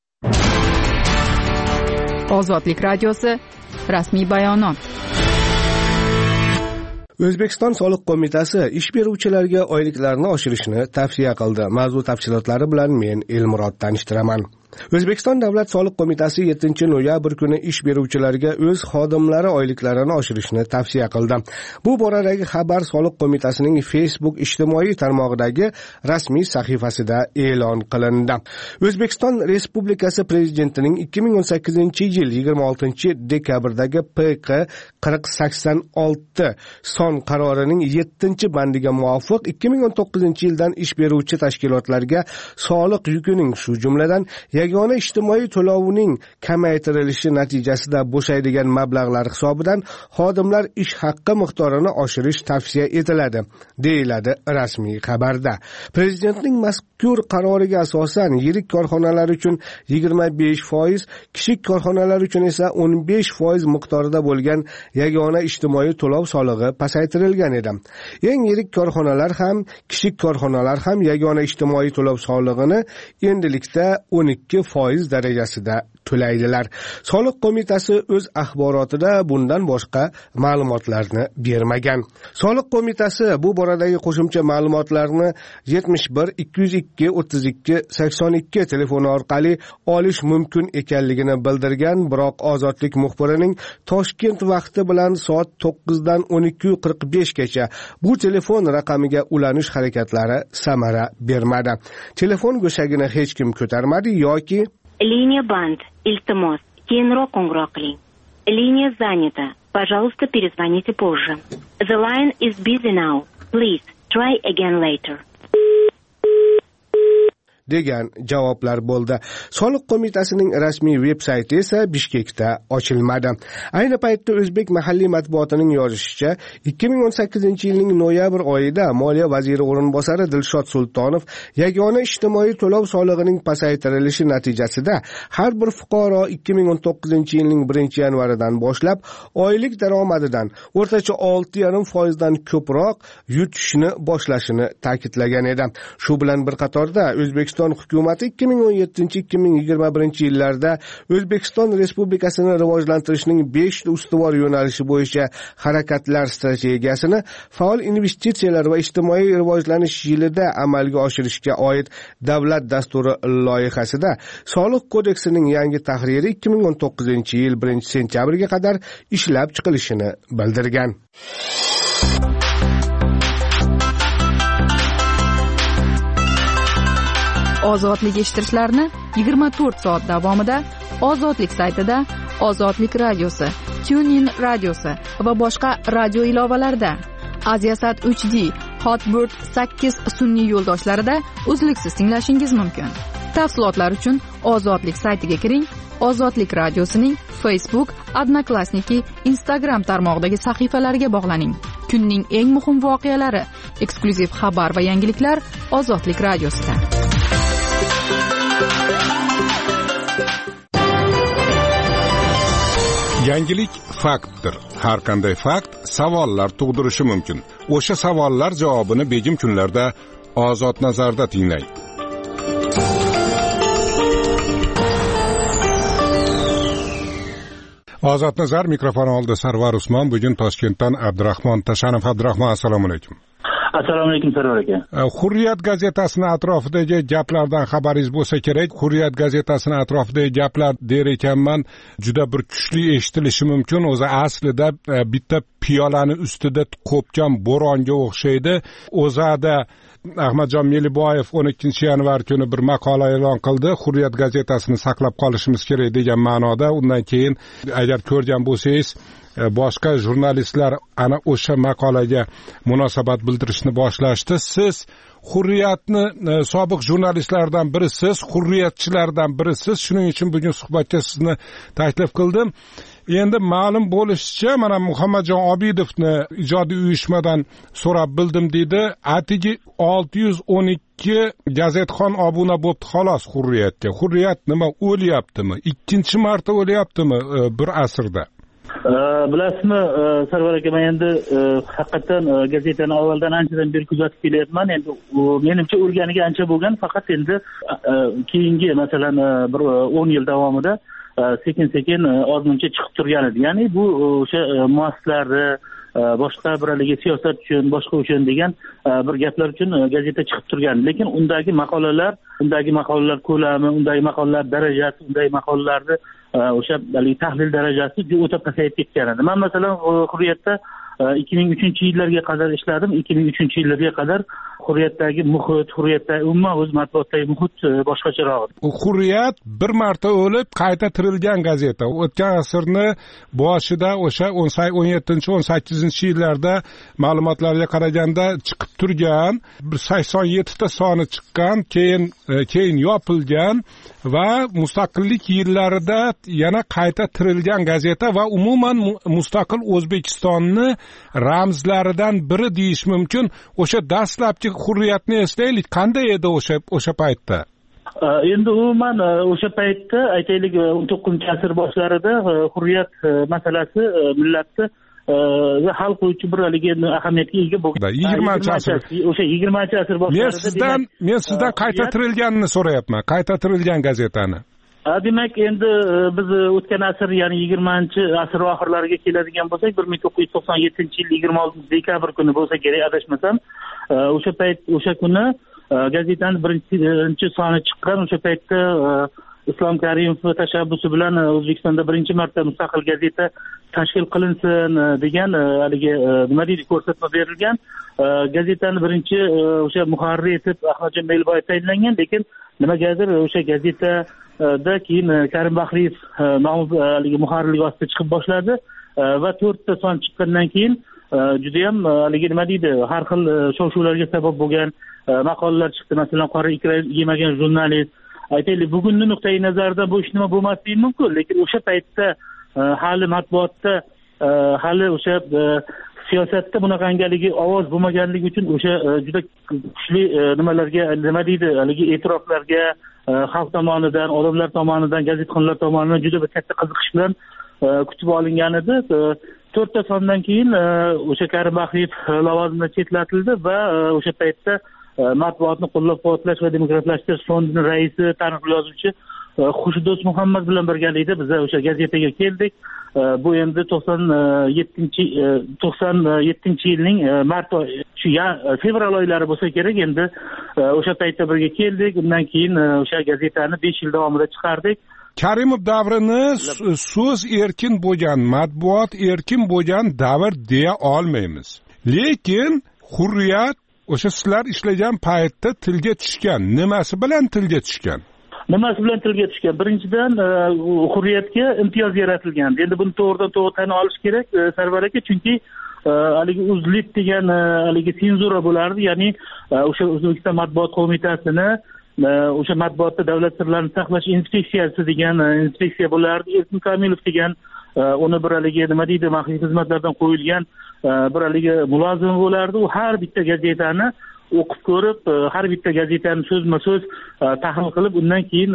Speaker 3: Ozodlik radiosi rasmiy bayonot.
Speaker 1: O'zbekiston soliq qo'mitasi ish beruvchilarga oyliklarini oshirishni tavsiya qildi. Mavzu tafsilotlari bilan men Elmurod tanishtiraman. O'zbekiston Davlat soliq qo'mitasi 7-noyabr kuni ish beruvchilarga o'z xodimlari oyliklarini oshirishni tavsiya qildi. Bu boradagi xabar soliq qo'mitasining Facebook ijtimoiy tarmog'idagi rasmiy sahifasida e'lon qilindi. O'zbekiston Respublikasi Prezidentining 2018-yil 26-dekabrdagi PQ 4086 son qarorining 7-bandiga muvofiq 2019-yildan ish beruvchi tashkilotlarga soliq yukining, shu jumladan yagona ijtimoiy to'lovining kamaytirilishi natijasida bo'shaydigan mablag'lar hisobidan xodimlar ish haqqi miqdorini oshirish tavsiya etiladi, deyiladi rasmiy xabarda. Prezidentning mazkur qaroriga asosan yirik korxonalar uchun 25%, kichik korxonalar uchun esa 15% miqdorida bo'lgan yagona ijtimoiy to'lov solig'i pasaytirilgan edi. Eng yirik korxonalar ham, kichik korxonalar ham yagona ijtimoiy to'lov solig'ini endilikda 12% darajasida to'laydilar. Soliq qo'mitasi o'z axborotida bundan boshqa ma'lumotlarni bermagan. Soliq qo'mitasi bu boradagi qo'shimcha ma'lumotlarni 71 202 32 82 telefoni orqali olish mumkin ekanligini bildirgan, biroq Ozodlik muxbirining Toshkent vaqti bilan soat 9 dan 12:45 gacha bu telefon raqamiga ulanish harakatlari samara bermadi. Telefon go'shagini hech kim ko'tarmadi yoki
Speaker 17: Liniya band, iltimos, keyinroq qo'ng'iroq qiling. Liniya занята. Пожалуйста, перезвоните позже. The line is busy now. Please try again later.
Speaker 1: degan javoblar bo'ldi. Soliq qo'mitasining rasmiy veb-sayti esa Bishkekda ochilmadi. Ayni paytda o'zbek mahalliy matbuotining yozishicha, 2018-yilning noyabr oyida Moliya vaziri o'rinbosari Dilshod Sultonov yagona ijtimoiy to'lov solig'ining pasaytirilishi natijasida har bir fuqaro 2019-yilning 1-yanvaridan boshlab oylik daromadidan o'rtacha 6,5% dan ko'proq yutishni boshlashini ta'kidlagan edi. Shu bilan bir qatorda O'zbekiston hukumati 2017-2021 yillarda O'zbekiston Respublikasini rivojlantirishning 5 ustuvor yo'nalishi bo'yicha harakatlar strategiyasini faol investitsiyalar va ijtimoiy rivojlanish yilida amalga oshirishga oid davlat dasturi loyihasida Soliq kodeksining yangi tahriri 2019-yil 1-sentyabrga qadar ishlab chiqilishini bildirgan.
Speaker 3: Ozodlik eshittirishlarni 24 soat davomida Ozodlik saytida, Ozodlik radiosi, TuneIn radiosi va boshqa radio ilovalarda, Aziasat 3D, Hotbird 8 sun'iy yo'ldoshlarida uzluksiz tinglashingiz mumkin. Tafsilotlar uchun Ozodlik saytiga kiring. Ozodlik radiosining Facebook, Odnoklassniki, Instagram tarmog'idagi sahifalariga bog'laning. Kunning eng muhim voqealari, eksklyuziv xabar va yangiliklar Ozodlik radiosida.
Speaker 10: Yangilik faktdir. Har qanday fakt savollar tug'dirishi mumkin. O'sha savollar javobini begim kunlarda Ozod nazarda tinglang. Ozod nazar mikrofon oldida Sarvar Usmon, bugun Toshkentdan Abdurahmon Tashanov. Abdurahmon, assalomu alaykum.
Speaker 16: Assalomu alaykum Sarvar aka.
Speaker 10: Hurriyat gazetasini atrofidagi gaplardan xabaringiz bo'lsa kerak. Hurriyat gazetasini atrofidagi gaplar der ekanman, juda bir kuchli eshitilishi mumkin. O'zi aslida bitta piyolani ustida qo'pgan bo'ronga o'xshaydi. O'zada Ahmadjon Meliboyev 12-yanvar kuni bir maqola e'lon qildi. Hurriyat gazetasini saqlab qolishimiz kerak degan ma'noda. Undan keyin agar ko'rgan bo'lsangiz, boshqa jurnalistlar ana o'sha maqolaga munosabat bildirishni boshlashdi. Siz Hurriyatni sobiq jurnalistlardan birisiz, hurriyatchilardan birisiz. Shuning uchun bugun suhbatga sizni taklif qildim. Endi ma'lum bo'lishicha, mana Muhammadjon Obidovni ijodiy uyushmadan so'rab bildim dedi. Atigi 612 gazetxon obuna bo'ldi xolos Hurriyatga. Hurriyat nima o'lyaptimi? Ikkinchi marta o'lyaptimi bir asrda?
Speaker 16: Bilasizmi Sarvar aka, men endi haqiqatan gazetani avvaldan anchadan beri kuzatib kelyapman. Endi menimcha o'lganiga ancha bo'lgan, faqat endi keyingi masalan bir 10 yil davomida sekin ozmuncha chiqib turgan edi. Ya'ni bu o'sha muassislarni boshqa bir siyosat uchun, boshqa uchun degan bir gaplar uchun gazeta chiqib turgan. Lekin undagi maqolalar ko'lami, undagi maqolalar darajasi, undagi maqolalarni o'sha tahlil darajasi o'ta pasayib ketgan edi. Men masalan Hurriyatda 2003-yillarga qadar ishladim. 2003-yillarga qadar Hurriyatdagi muhit, Hurriyatdagi umuman o'z matbuotdagi muhit boshqacharoq edi.
Speaker 10: Hurriyat bir marta o'lib, qayta tirilgan gazeta. O'tgan asrni boshida o'sha 17-18-yillarda ma'lumotlarga qaraganda chiqib turgan, 87 ta soni chiqqan, keyin yopilgan va mustaqillik yillarida yana qayta tirilgan gazeta va umuman mustaqil O'zbekistonni ramzlaridan biri deyish mumkin. O'sha dastlabki Hurriyatni eslaylik, qanday edi o'sha paytda?
Speaker 16: Endi umuman o'sha paytda aytaylik 19-asr boshlarida Hurriyat masalasi millatni va xalq uchun bir ahamiyatga ega bo'lgan.
Speaker 10: 20-asr.
Speaker 16: O'sha 20-asr boshlarida
Speaker 10: men sizdan qayta tirilganini so'rayapman. Qayta tirilgan gazetani.
Speaker 16: Demak, endi biz o'tgan asr, ya'ni 20-asr oxirlariga keladigan bo'lsak, 1997-yil 26-dekabr kuni bo'lsa kerak, adashmasam, o'sha kuni gazetaning birinchi soni chiqqan. O'sha paytda Islom Karimov tashabbusi bilan O'zbekistonda birinchi marta mustaqil gazeta tashkil qilinsin degan nima deydi, ko'rsatma berilgan. Gazetani birinchi o'sha muharrir etib Ahmadjon Meliboyev tayinlangan, lekin nimagadir o'sha gazetada keyin Karim Bahriyev nomi muharrirlik ostida chiqib boshladi va 4 ta son chiqqandan keyin juda ham nima deydi, har xil shov-shuvlarga sabab bo'lgan maqolalar chiqdi. Masalan, qora ikra yemagan jurnalist. Aytaylik, bugungi nuqtai nazardan bu ish nima bo'lmasligi mumkin, lekin o'sha paytda hali matbuotda, hali o'sha siyosatda bunaqangaligi ovoz bo'lmaganligi uchun o'sha juda kuchli nimalarga, nima deydi, e'tiroflarga xalq tomonidan, odamlar tomonidan, gazetxonlar tomonidan juda bir katta qiziqish bilan kutib olingan edi. 4 ta sondan keyin o'sha Karim Bahriyev lavozimidan chetlatildi va o'sha paytda matbuotni qo'llab-quvvatlash va demokratlashtirish fondining raisi, taniqli yozuvchi Xushido'st Muhammad bilan birgalikda biz o'sha gazetaga keldik. Bu endi 97-yilning mart fevral oylari bo'lsa kerak. Endi o'sha paytda birga keldik. Undan keyin o'sha gazetani 5 yil davomida chiqardik.
Speaker 10: Karimov davrini so'z erkin bo'lgan, matbuot erkin bo'lgan davr deya olmaymiz. Lekin Hurriyat o'sha sizlar ishlagan paytda tilga tushgan. Nimasi bilan tilga tushgan?
Speaker 16: Birinchidan Hurriyatga imtiyoz yaratilgan. Endi buni to'g'ridan-to'g'ri tan olish kerak Sarvar aka, chunki uzlit degan senzura bo'lardi, ya'ni o'sha O'zbekiston matbuot qo'mitasini, o'sha matbuotda davlat sirlarini saqlash inspeksiyasi degan inspeksiya bo'lardi. Erkin Kamilov degan uni bir nima deydi, maxfiy xizmatlardan qo'yilgan bir mulozim bo'lardi. U har bitta gazetani o'qib ko'rib har bitta gazetani so'zma so'z tahlil qilib undan keyin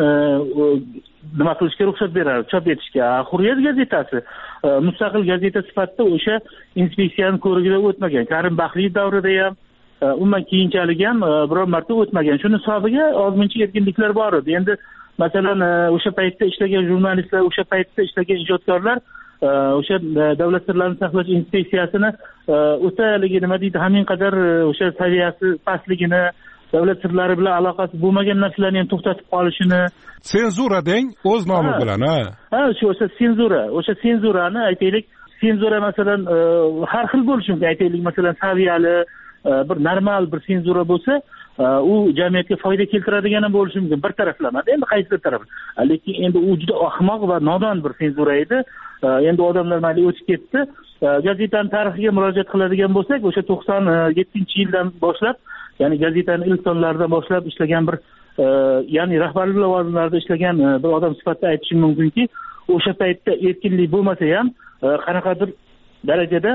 Speaker 16: nima qilishga ruxsat beradi, chop etishga. Hurriyat gazetasi mustaqil gazeta sifatida o'sha inspeksiyani ko'rigidan o'tmagan. Karim Baxriy davrida ham undan keyinchalik ham biror marta o'tmagan. Shuni hisobiga ozmuncha erkinliklar bor edi. Endi masalan o'sha paytda ishlagan jurnalistlar, o'sha paytda ishlagan ijodkorlar o'sha davlat sirlarini saqlash inspeksiyasini o'ta nima deydi, hamin qadar o'sha saviyasi pastligini, davlat sirlari bilan aloqasi bo'lmagan narsalarni ham to'xtatib qolishini,
Speaker 10: senzura deng, o'z nomi bilan,
Speaker 16: o'sha senzurani aytaylik, senzura masalan har xil bo'lishi mumkin. Aytaylik masalan saviyali bir normal bir senzura bo'lsa, u jamiyatga foyda keltiradigan ham bo'lishi mumkin, bir taraflama. Endi qaysi taraf? Lekin endi u juda ahmoq va nodon bir senzura edi. Endi odamlar mayli o'tib ketdi. Gazetani tarixiga murojaat qiladigan bo'lsak, o'sha 97-yildan boshlab, ya'ni gazetani ilk sonlaridan boshlab ishlagan bir ya'ni rahbarlik lavozimlarida ishlagan bir odam sifatida aytishim mumkinki, o'sha paytda erkinlik bo'lmasa ham qanaqadir darajada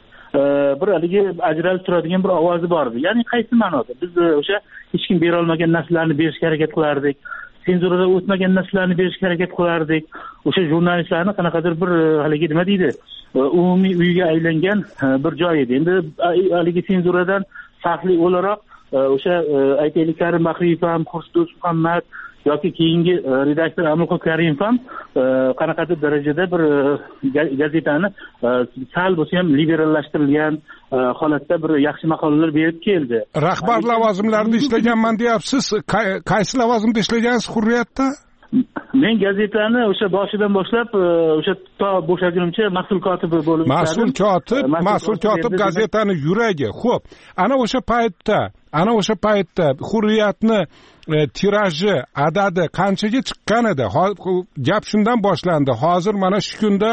Speaker 16: bir haligi ajralib turadigan bir ovozi bor edi. Ya'ni qaysi ma'noda? Biz o'sha hech kim bera olmagan narsalarni berishga harakat qilardik. Senzurada o'tmagan narsalarni berishga harakat qilardik. O'sha jurnalistlarni qanaqadir bir haligi nima deydi, umumiy uyga aylangan bir joy edi. Endi haligi senzuradan farqli o'laroq o'sha aytaylik Karim Baxriyev ham, Xurshid Muhammad yoki keyingi redaktor Amilxon Karimov ham qanaqadir darajada bir gazetani sal bo'lsa ham liberallashtirilgan holatda bir yaxshi maqolalar berib keldi.
Speaker 10: Rahbar lavozimlarida ishlaganman deyapsiz. Qaysi lavozimda ishlagansiz Hurriyatda?
Speaker 16: Men gazetani o'sha boshidan boshlab o'sha to bo'shagunimcha mas'ul kotibi bo'lib ishladim.
Speaker 10: Mas'ul kotib gazetani yuragi. Xo'p, ana o'sha paytda Hurriyatni tiraji, adadi qanchaga chiqqan edi? Gap shundan boshlandi. Hozir mana shu kunda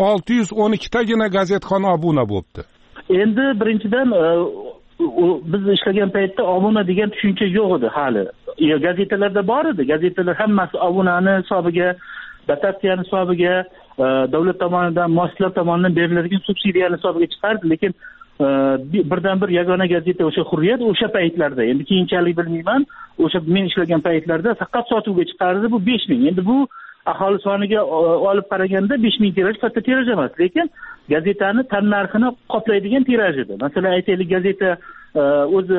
Speaker 10: 612 tagina gazetxona obuna bo'libdi.
Speaker 16: Endi birinchidan biz ishlagan paytda obuna degan tushuncha yo'q edi hali. Gazetalarda bor edi. Gazetalar hammasi obunani hisobiga, dotatsiyani hisobiga, davlat tomonidan, muassislar tomonidan beriladigan subsidiyani hisobiga chiqardi. Lekin birdan bir yagona gazeta o'sha Hurriyat o'sha paytlarda, endi keyinchalik bilmayman, o'sha men ishlagan paytlarda faqat sotuvga chiqardi. Bu 5000. Endi bu aholi soniga olib qaraganda 5000 tiraj katta tiraj emas, lekin gazetani tannarxini qoplaydigan tiraj edi. Masalan, aytaylik gazeta o'zi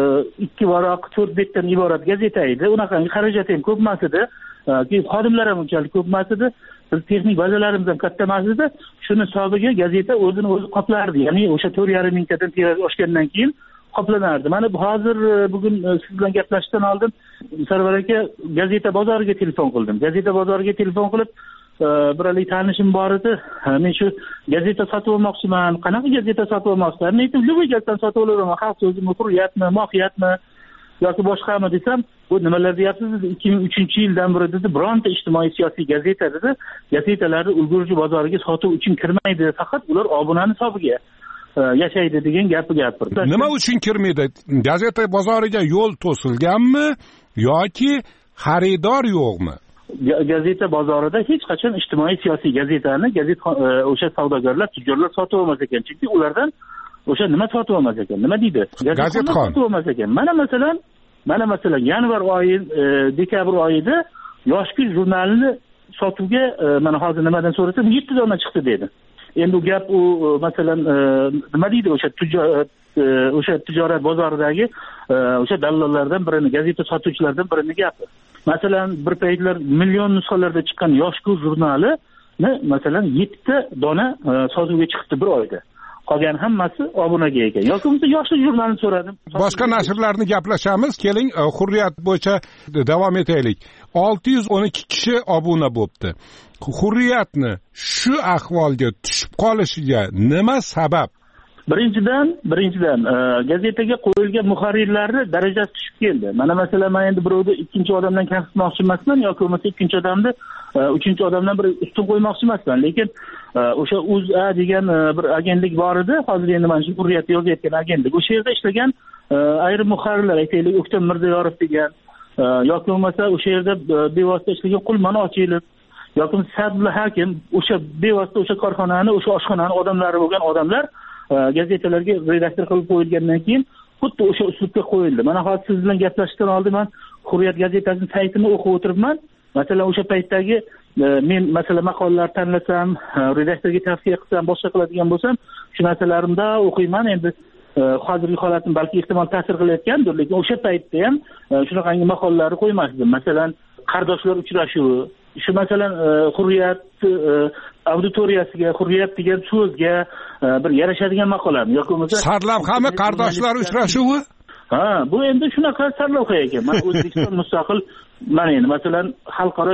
Speaker 16: 2 varoq 4 betdan iborat gazeta edi. Unaqangi xarajat ham ko'p emas edi. Xodimlar ham unchalik ko'p emas edi. Biz texnik bazalarimiz ham katta emas edi. Shuni hisobiga gazeta o'zini o'zi qoplardi. Ya'ni o'sha 4,5 mingtadan tiraj oshgandan keyin qoplanardi. Mana bugun siz bilan gaplashishdan oldin Sarvar aka gazeta bozoriga telefon qildim. Gazeta bozoriga telefon qilib biralik tanishim bor edi. Men shu gazeta sotib olmoqchiman. Qanaqa gazeta sotib olmoqchiman? Men aytdim, "Любой gazetani sotib olaman. Xalq so'zimi, Hurriyatmi, Mohiyatmi yoki boshqami?" desam, "Bu nimalar deyapsiz?" dedi. 2003-yildan beri dedi, bironta ijtimoiy siyosiy gazeta dedi, gazetalarni ulgurji bozoriga sotuv uchun kirmaydi, faqat ular obunani hisobiga yashaydi degan gapni gapirdi.
Speaker 10: Nima uchun kirmaydi? Gazeta bozoriga yo'l to'silganmi yoki xaridor yo'qmi?
Speaker 16: Gazeta bozorida hech qachon ijtimoiy siyosiy gazetani o'sha savdogarlar, tujorlar sotib olmas ekan. Chunki ulardan o'sha nima sotib olmas ekan? Nima deydi? Gazetxon sotib olmas ekan. Mana masalan yanvar oyi, dekabr oyida Yosh kun jurnalini sotuvga mana hozir nimadan so'rasam 7 dona chiqdi dedi. Endi bu gap masalan nima deydi, o'sha tijorat bozoridagi o'sha dallollardan birini, gazeta sotuvchilardan birini gapi. Masalan bir paytlar million nusxalarda chiqqan Yosh kun jurnalini masalan 7 dona sotuvga chiqdi bir oyda. Qolgan hammasi obunaga ekan. Yoki bo'lmasa Yoshlik jurnalini so'radim.
Speaker 10: Boshqa nashrlarni gaplashamiz. Keling, Hurriyat bo'yicha davom etaylik. 612 kishi obuna bo'libdi. Hurriyatni shu ahvolga tushib qolishiga nima sabab?
Speaker 16: Birinchidan gazetaga qo'yilgan muharrirlarni darajasi tushib keldi. Mana masalan, men endi birovni ikkinchi odamdan kamsitmoqchi emasman yoki bo'lmasa ikkinchi odamni uchinchi odamdan bir ustun qo'ymoqchi emasman, lekin o'sha O'zA degan bir agentlik bor edi. Hozir endi mana shu Hurriyatda yozayotgan agentlik. O'sha yerda ishlagan ayrim muharrirlar, aytaylik O'ktam Mirziyorov degan yoki bo'lmasa o'sha yerda bevosita ishlagan Qulman Ochilov yoki Sadullo Hakim, o'sha bevosita o'sha korxonani, o'sha oshxonani odamlari bo'lgan odamlar gazetalarga redaktor qilib qo'yilgandan keyin xuddi o'sha uslubga qo'yildi. Mana hozir siz bilan gaplashishdan oldin men Hurriyat gazetasining saytini o'qib o'tiribman. Masalan, o'sha paytdagi men masalan maqolalar tanlasam, redaktorga tavsiya qilsam, boshqa qiladigan bo'lsam, shu narsalarimda o'qiyman. Endi hozirgi holatni balki ehtimol ta'sir qilayotgandir, lekin o'sha paytda ham shunaqangi maqolalarni qo'ymasdim. Masalan, qardoshlar uchrashuvi, shu masalan Hurriyat auditoriyasiga Hurriyat degan so'zga bir yarashadigan maqolami yoki bo'lmasa
Speaker 10: sarlavhami qardoshlar uchrashuvi?
Speaker 16: Ha, bu endi shunaqa sarlavha ekan. Mana O'zbekiston mustaqil, mana endi masalan xalqaro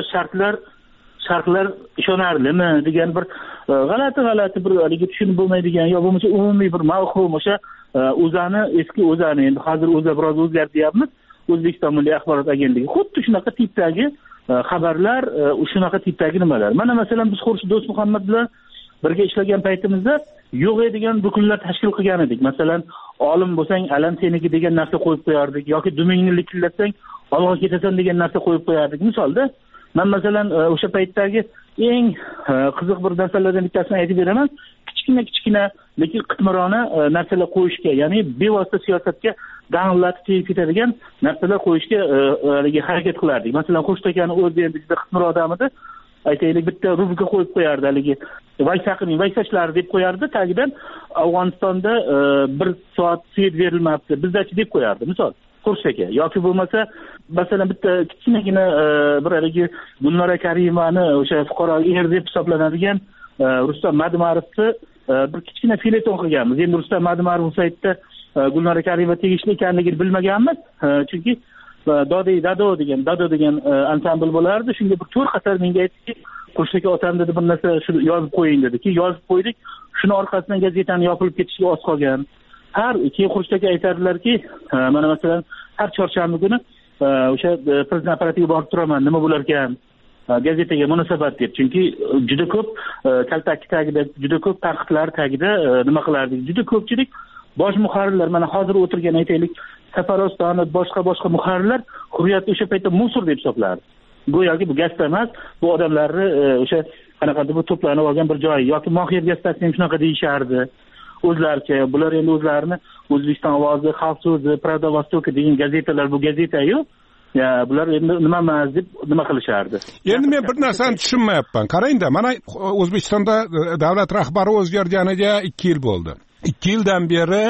Speaker 16: shartlar ishonarlimi degan bir g'alati bir haligi tushunib bo'lmaydigan yo bo'lmasa umumiy bir mavhum o'sha o'zani eski o'zani endi hozir o'zi biroz o'zgartiryapmiz. O'zbekiston Milliy axborot agentligi xuddi shunaqa tipdagi xabarlar, shunaqa tipdagi nimalar. Mana masalan biz Xurshid Do'stmuhammad bilan birga ishlagan paytimizda yo'q degan rukunlar tashkil qilgan edik. Masalan, olim bo'lsang alam seniki degan narsa qo'yib qo'yardik yoki dumingni likillatsang olg'a ketasan degan narsa qo'yib qo'yardik. Misolda men masalan o'sha paytdagi eng qiziq bir narsalardan bittasini aytib beraman. Kichkina lekin qitmirona narsalar qo'yishga, ya'ni bevosita siyosatga dang'illatib tegib ketadigan narsalar qo'yishga harakat qilardik. Masalan, Xurshid akani o'zi endi juda qitmir odam edi. Aytaylik, bitta rubrika qo'yib qo'yardi, haligi Vaysaqining vaysachlari deb qo'yardi, tagidan Afg'onistonda 1 soat svet berilmabdi, bizdachi deb qo'yardi, misol. Xurshid aka yoki bo'lmasa masalan bitta kichkinagina bir haligi Gulnora Karimani o'sha fuqaro er deb hisoblanadigan Rustam Madimarovni bir kichkina fileton qilganmiz. Endi Rustam Madimarov saytda Gulnora Karimova tegishli ekanligini bilmaganmiz, chunki Dado degan ansambl bo'lardi. Shunga bir 4 qator menga aytdiki, Xurshid aka otam dedi, bir narsa shuni yozib qo'ying dedi-ki, yozib qo'ydik. Shuni orqasidan gazetani yopilib ketishiga oz qolgan. Keyin Xurshid aka aytadilarki, mana masalan har chorshanba kuni o'sha prezident apparatiga borib turaman, nima bo'lar ekan gazetaga munosabat deb. Chunki juda ko'p kaltakki tagida, juda ko'p tanqidlar tagida nima qilardik. Juda ko'pchilik bosh muharrirlar, mana hozir o'tirgan aytaylik Safarostoni boshqa muharrirlar Hurriyatni o'sha paytda musor deb hisoblardi. Go'yoki bu gazeta emas, bu odamlarni o'sha qanaqadir bu to'planib olgan bir joy yoki Mohir gazetasi ham shunaqa deyishardi. O'zlaricha bular endi o'zlarini O'zbekiston ovozi, Xalq so'zi, Pravda Vostoka degan gazetalar, bu gazeta-yu bular endi nima emas deb nima qilishardi.
Speaker 10: Endi men bir narsani tushunmayapman. Qarangda, mana O'zbekistonda davlat rahbari o'zgarganiga 2 yil bo'ldi. 2 yildan beri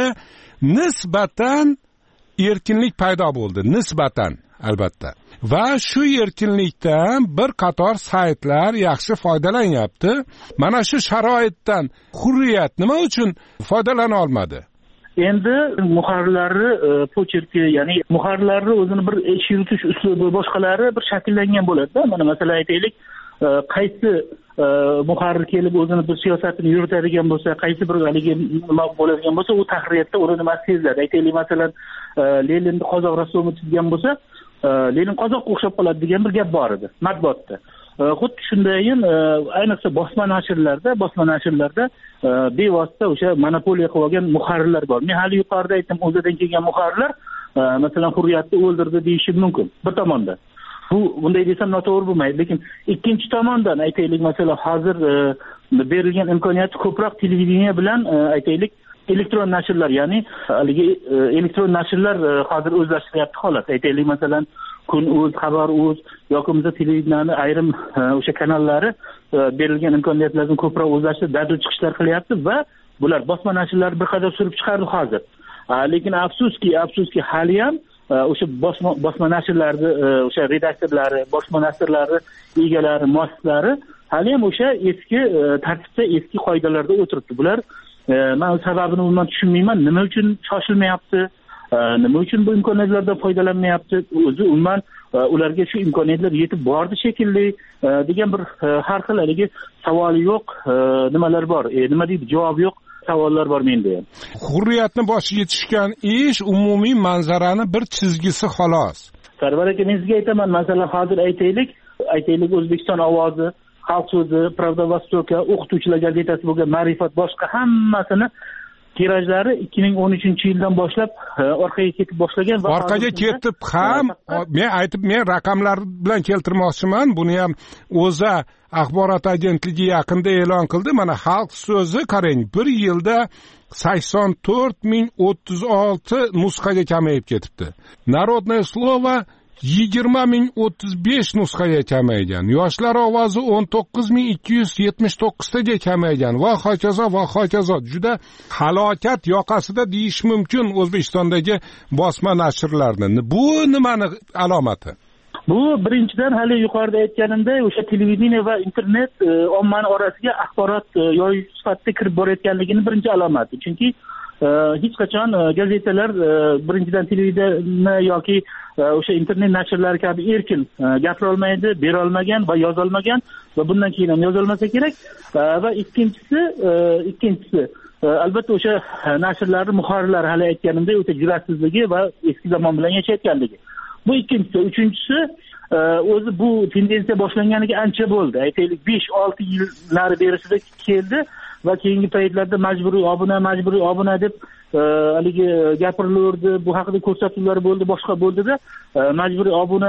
Speaker 10: nisbatan erkinlik paydo bo'ldi, nisbatan albatta. Va shu erkinlikdan bir qator saytlar yaxshi foydalanyapti. Mana shu sharoitdan Hurriyat nima uchun foydalana olmadi?
Speaker 16: Endi muharrirlarni pocherki, ya'ni muharrirlarni o'zini bir ish yuritish uslubi boshqalari bir shakllangan bo'ladi-da. Mana masalan aytaylik, qaysi muharrir kelib o'zini bir siyosatini yuritadigan bo'lsa, qaysi bir haligi nima bo'ladigan bo'lsa, u tahririyatda o'rni nima seziladi. Aytaylik masalan Leninni qozoq rassomi chizgan bo'lsa, Lenin qozoqqa o'xshab qoladi degan bir gap bor edi matbuotda. Xuddi shundayin ayniqsa bosma nashrlarda bevosita o'sha monopoliya qilib olgan muharrirlar bor. Men hali yuqorida aytdim, o'zidan kelgan muharrirlar masalan Hurriyatni o'ldirdi deyishim mumkin bir tomonda. Bunday desam noto'g'ri bo'lmaydi, lekin ikkinchi tomondan aytaylik, masalan hozir berilgan imkoniyat ko'proq televideniya bilan aytaylik elektron nashrlar, ya'ni haligi elektron nashrlar hozir o'zlashtiryapti holat. Aytaylik masalan Kun.uz, Xabar.uz yoki bo'lmasa televideniyani ayrim o'sha kanallari berilgan imkoniyatlardan ko'proq o'zlashtirib dadu chiqishlar qilyapti va bular bosma nashrlar bir qadar surib chiqardi hozir. Lekin afsuski hali ham o'sha bosma nashrlarni o'sha redaktorlari, bosma nashrlari egalari, muassislari hali ham o'sha eski tartibda, eski qoidalarda o'tiribdi. Bular men sababini umuman tushunmayman. Nima uchun shoshilmayapti? Nima uchun bu imkoniyatlardan foydalanmayapti? O'zi umuman ularga shu imkoniyatlar yetib bordi shekilli degan bir har xil haligi savoli yo'q, nimalar bor. Nima deydi? Javob yo'q. Savollar bor menda ham.
Speaker 10: Hurriyatni boshiga tushgan ish umumiy manzarani bir chizgisi xolos.
Speaker 16: Sarvar aka, men sizga aytaman, masalan hozir aytaylik O'zbekiston ovozi, Xalq so'zi, Pravda Vostoka, o'qituvchilar gazetasi bo'lgan Ma'rifat, boshqa hammasini tirajlari 2013-yildan boshlab orqaga ketib boshlagan va
Speaker 10: orqaga ketib ham men raqamlar bilan keltirmoqchiman. Buni ham O'zA axborot agentligi yaqinda e'lon qildi. Mana Xalq so'zi qarang, bir yilda 84,036 nusxaga kamayib ketibdi. Narodное слово 20,035 nusxaga kamaygan. Yoshlar ovozi 19,279 taga kamaygan va hokazo va hokazo. Juda halokat yoqasida deyish mumkin O'zbekistondagi bosma nashrlarni. Bu nimani alomati?
Speaker 16: Bu birinchidan hali yuqorida aytganimday o'sha televideniya va internet ommani orasiga axborot yoyish sifatida kirib borayotganligini birinchi alomati. Chunki hech qachon gazetalar birinchidan televideniya yoki o'sha internet nashrlari kabi erkin gapira olmaydi, bera olmagan va yoza olmagan va bundan keyin ham yozolmasa kerak. Va ikkinchisi albatta o'sha nashrlarning muharrirlari hali aytganimdek o'ta jur'atsizligi va eski zamon bilan yashayotganligi. Bu ikkinchisi. Uchinchisi, o'zi bu tendensiya boshlanganiga ancha bo'ldi. Aytaylik 5-6 yillari berisida keldi va keyingi paytlarda majburiy obuna deb haligi gapirilardi. Bu haqida ko'rsatuvlar bo'ldi, boshqa bo'ldida majburiy obuna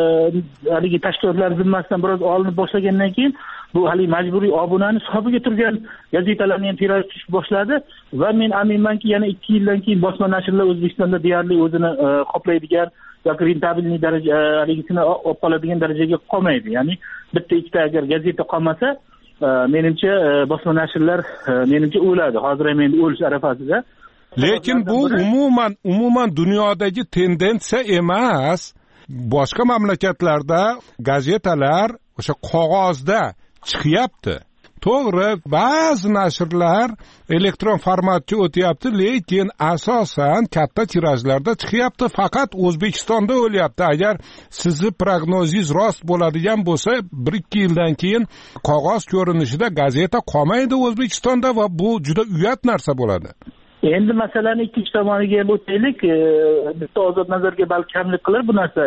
Speaker 16: haligi tashkilotlar zimmasidan biroz olinib boshlagandan keyin bu haligi majburiy obunani hisobiga turgan gazetalarni ham tiraj tushib boshladi va men aminmanki yana 2 yildan keyin bosma nashrlar O'zbekistonda deyarli o'zini qoplaydigan yoki rentabelniy daraja haligisini olib qoladigan darajaga qolmaydi. Ya'ni bitta ikkita agar gazeta qolmasa, menimcha bosma nashrlar menimcha o'ladi. Hozir ham endi o'lish arafasida.
Speaker 10: Lekin bu umuman dunyodagi tendensiya emas. Boshqa mamlakatlarda gazetalar o'sha qog'ozda chiqyapti. To'g'ri, ba'zi nashrlar elektron formatga o'tyapti, lekin asosan katta tirajlarda chiqyapti. Faqat O'zbekistonda o'lyapti. Agar sizni prognozingiz rost bo'ladigan bo'lsa, 1-2 yildan keyin qog'oz ko'rinishida gazeta qolmaydi O'zbekistonda va bu juda uyat narsa bo'ladi.
Speaker 16: Endi masalani ikkinchi tomoniga ham o'taylik. Bitta ozod nazarga balki kamlik qilar bu narsa.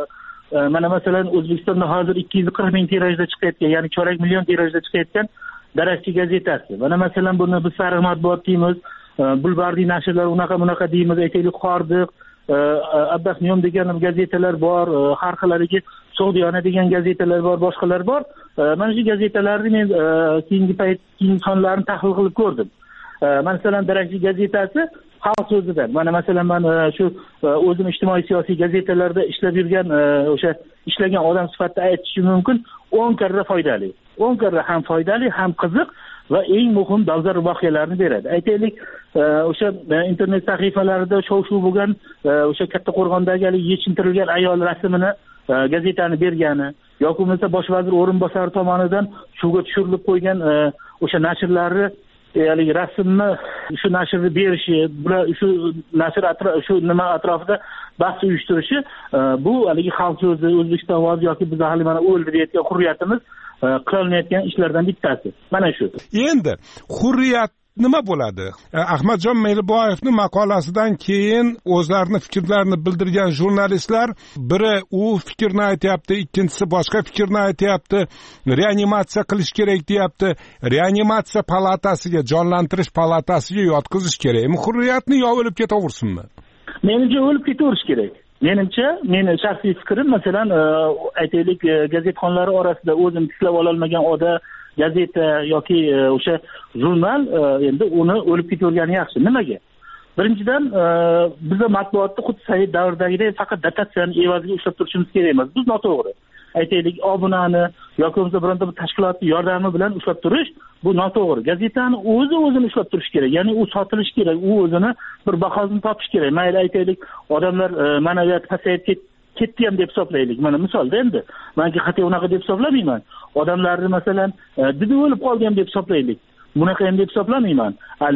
Speaker 16: Mana masalan O'zbekistonda hozir 240 ming tirajda chiqayotgan, ya'ni chorak million tirajda chiqayotgan Darakchi gazetasi. Mana masalan buni biz sariq matbuot deymiz, bulvardiy nashrlar unaqa deymiz, aytaylik Xordiq, Abbasniyom degan gazetalar bor, har xillarigi So'g'diyona degan gazetalar bor, boshqalar bor. Mana shu gazetalarni men keyingi sonlarini tahlil qilib ko'rdim. Masalan Darakchi gazetasi Xalq so'zidan. Mana masalan men shu o'zim ijtimoiy siyosiy gazetalarda ishlab yurgan o'sha ishlagan odam sifatida aytishim mumkin, 10 karra foydali. 10 karra ham foydali, ham qiziq va eng muhim dolzarb voqealarni beradi. Aytaylik, o'sha internet sahifalarida shov-shuv bo'lgan o'sha Katta Qo'rg'ondagi yechintirilgan ayol rasmini gazetani bergani yoki bo'lmasa bosh vazir o'rinbosari tomonidan suvga tushirilib qo'ygan o'sha nashrlarni haligi rasmni shu nashrni berishi, bular shu nashr shu nima atrofida bahs uyushtirishi, bu haligi Xalq so'zi, O'zbekiston ovozi yoki biz hali mana o'ldi deyotgan hurriyatimiz qilolmayotgan ishlardan bittasi. Mana shu. Endi
Speaker 10: hurriyat nima bo'ladi? Ahmadjon Meyliboyevning maqolasidan keyin o'zlarini fikrlarini bildirgan jurnalistlar biri u fikrni aytyapti, ikkinchisi boshqa fikrni aytyapti. Reanimatsiya qilish kerak deyapti. Reanimatsiya palatasiga, jonlantirish palatasiga yotqizish kerakmi? Hurriyatni yo o'lib ketaversinmi?
Speaker 16: Menimcha o'lib ketaverish kerak. Menimcha, meni shaxsiy fikrim, masalan, aytaylik gazetxonlar orasida o'zim tiklab ololmagan gazeta yoki o'sha jurnal endi uni o'lib ketavergani yaxshi. Nimaga? Birinchidan, biz matbuotni xuddi Sovet davridagidek faqat dotatsiyani evaziga ushlab turishimiz kerak emas. Bu noto'g'ri. Aytaylik, obunani yoki bo'lmasa bironta bir tashkilotning yordami bilan ushlab turish bu noto'g'ri. Gazetani o'zini ushlab turish kerak. Ya'ni u sotilishi kerak, u o'zini bir bahosini topish kerak. Mayli aytaylik, odamlar ma'naviyati pasayib ketdi ham deb hisoblaylik. Mana misolda endi menga xato unaqa deb hisoblamayman. Odamlarni masalan didi o'lib qolgan deb hisoblaylik. Bunaqa ham deb hisoblamayman.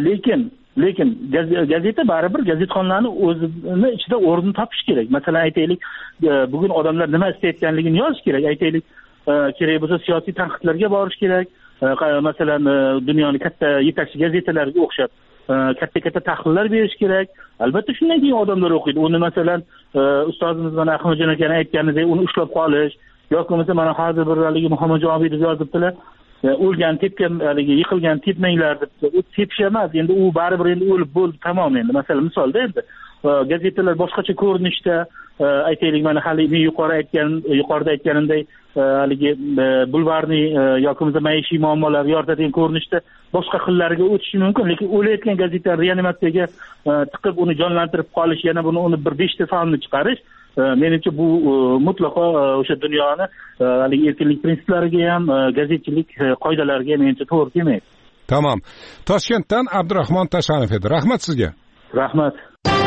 Speaker 16: Lekin gazeta baribir gazetxonlarni o'zini ichida o'rni topish kerak. Masalan aytaylik, bugun odamlar nima istayotganligini yozish kerak. Aytaylik, kerak bo'lsa siyosiy tanqidlarga borish kerak. Masalan dunyoning katta yetakchi gazetalariga o'xshab katta tahlillar berish kerak. Albatta shundan keyin odamlar o'qiydi. Uni masalan ustozimiz mana Ahmadjon akani aytganidek uni ushlab qolish yoki bo'lmasa mana hozir bir haligi Muhammadjon Obidov yozibdilar. o'lgan tepgan haligi yiqilgan tepmanglar deb tepish emas, endi u baribir endi o'lib bo'ldi tamom. Endi masalan misolda endi gazetalar boshqacha ko'rinishda, aytaylik mana hali men yuqorida aytganimday haligi bulvarniy yoki maishiy muammolar yoritadigan ko'rinishda boshqa xillariga o'tishi mumkin, lekin o'layotgan gazetani reanimatsiyaga tiqib uni jonlantirib qolish, yana uni bir 5 ta sonini chiqarish, menimcha bu mutlaqo o'sha dunyoni haligi erkinlik prinsiplariga ham, gazetchilik qoidalariga ham menimcha to'g'ri kelmaydi.
Speaker 10: Tamam. Toshkentdan Abdurahmon Tashanov edi. Rahmat sizga.
Speaker 16: Rahmat.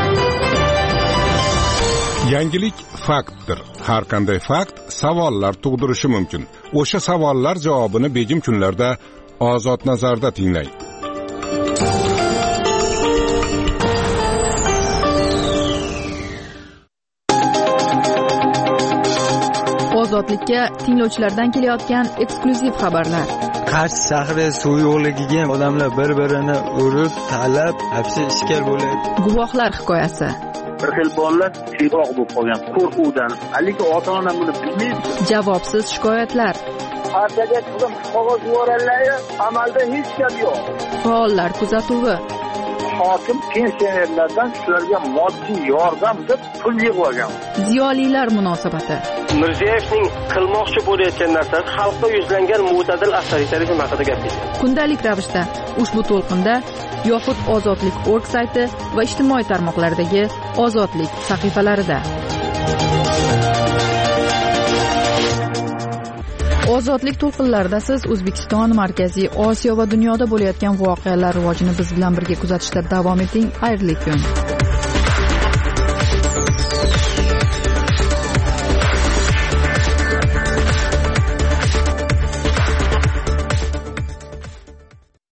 Speaker 10: Yangilik faktdir. Har qanday fakt savollar tug'dirishi mumkin. O'sha savollar javobini begim kunlarda Ozod nazarda tinglang.
Speaker 3: Ozodlikka tinglovchilardan kelayotgan eksklyuziv xabarlar.
Speaker 18: Qarshi shahri suv yo'qligiga odamlar bir-birini urib, talab, hapsi ishkal bo'ladi.
Speaker 3: Guvohlar hikoyasi.
Speaker 19: Bir xil bolalar tiyroq bo'lib qolgan qo'rquvdan. Lekin ota-ona buni bilmaydi.
Speaker 3: Javobsiz shikoyatlar.
Speaker 19: Partiyaga qizim qog'oz yuborganlar, amalda hech gap yo'q.
Speaker 3: Faollar kuzatuvi.
Speaker 19: Hokim pensionerlardan shularga moddiy yordam deb pul yig'ilgan.
Speaker 3: Ziyolilar munosabati.
Speaker 20: Mirziyoyevning qilmoqchi bo'layotgan narsasi xalqqa yuzlangan mo'tadil avtoritarizm haqida gapirdi.
Speaker 3: Kundalik ravishda ushbu to'lqinda yoxud ozodlik.org sayti va ijtimoiy tarmoqlardagi ozodlik sahifalarida. Ozodlik to'lqinlarida siz O'zbekiston, Markaziy Osiyo va dunyoda bo'layotgan voqealar rivojini biz bilan birga kuzatishda davom eting. Xayrli kun.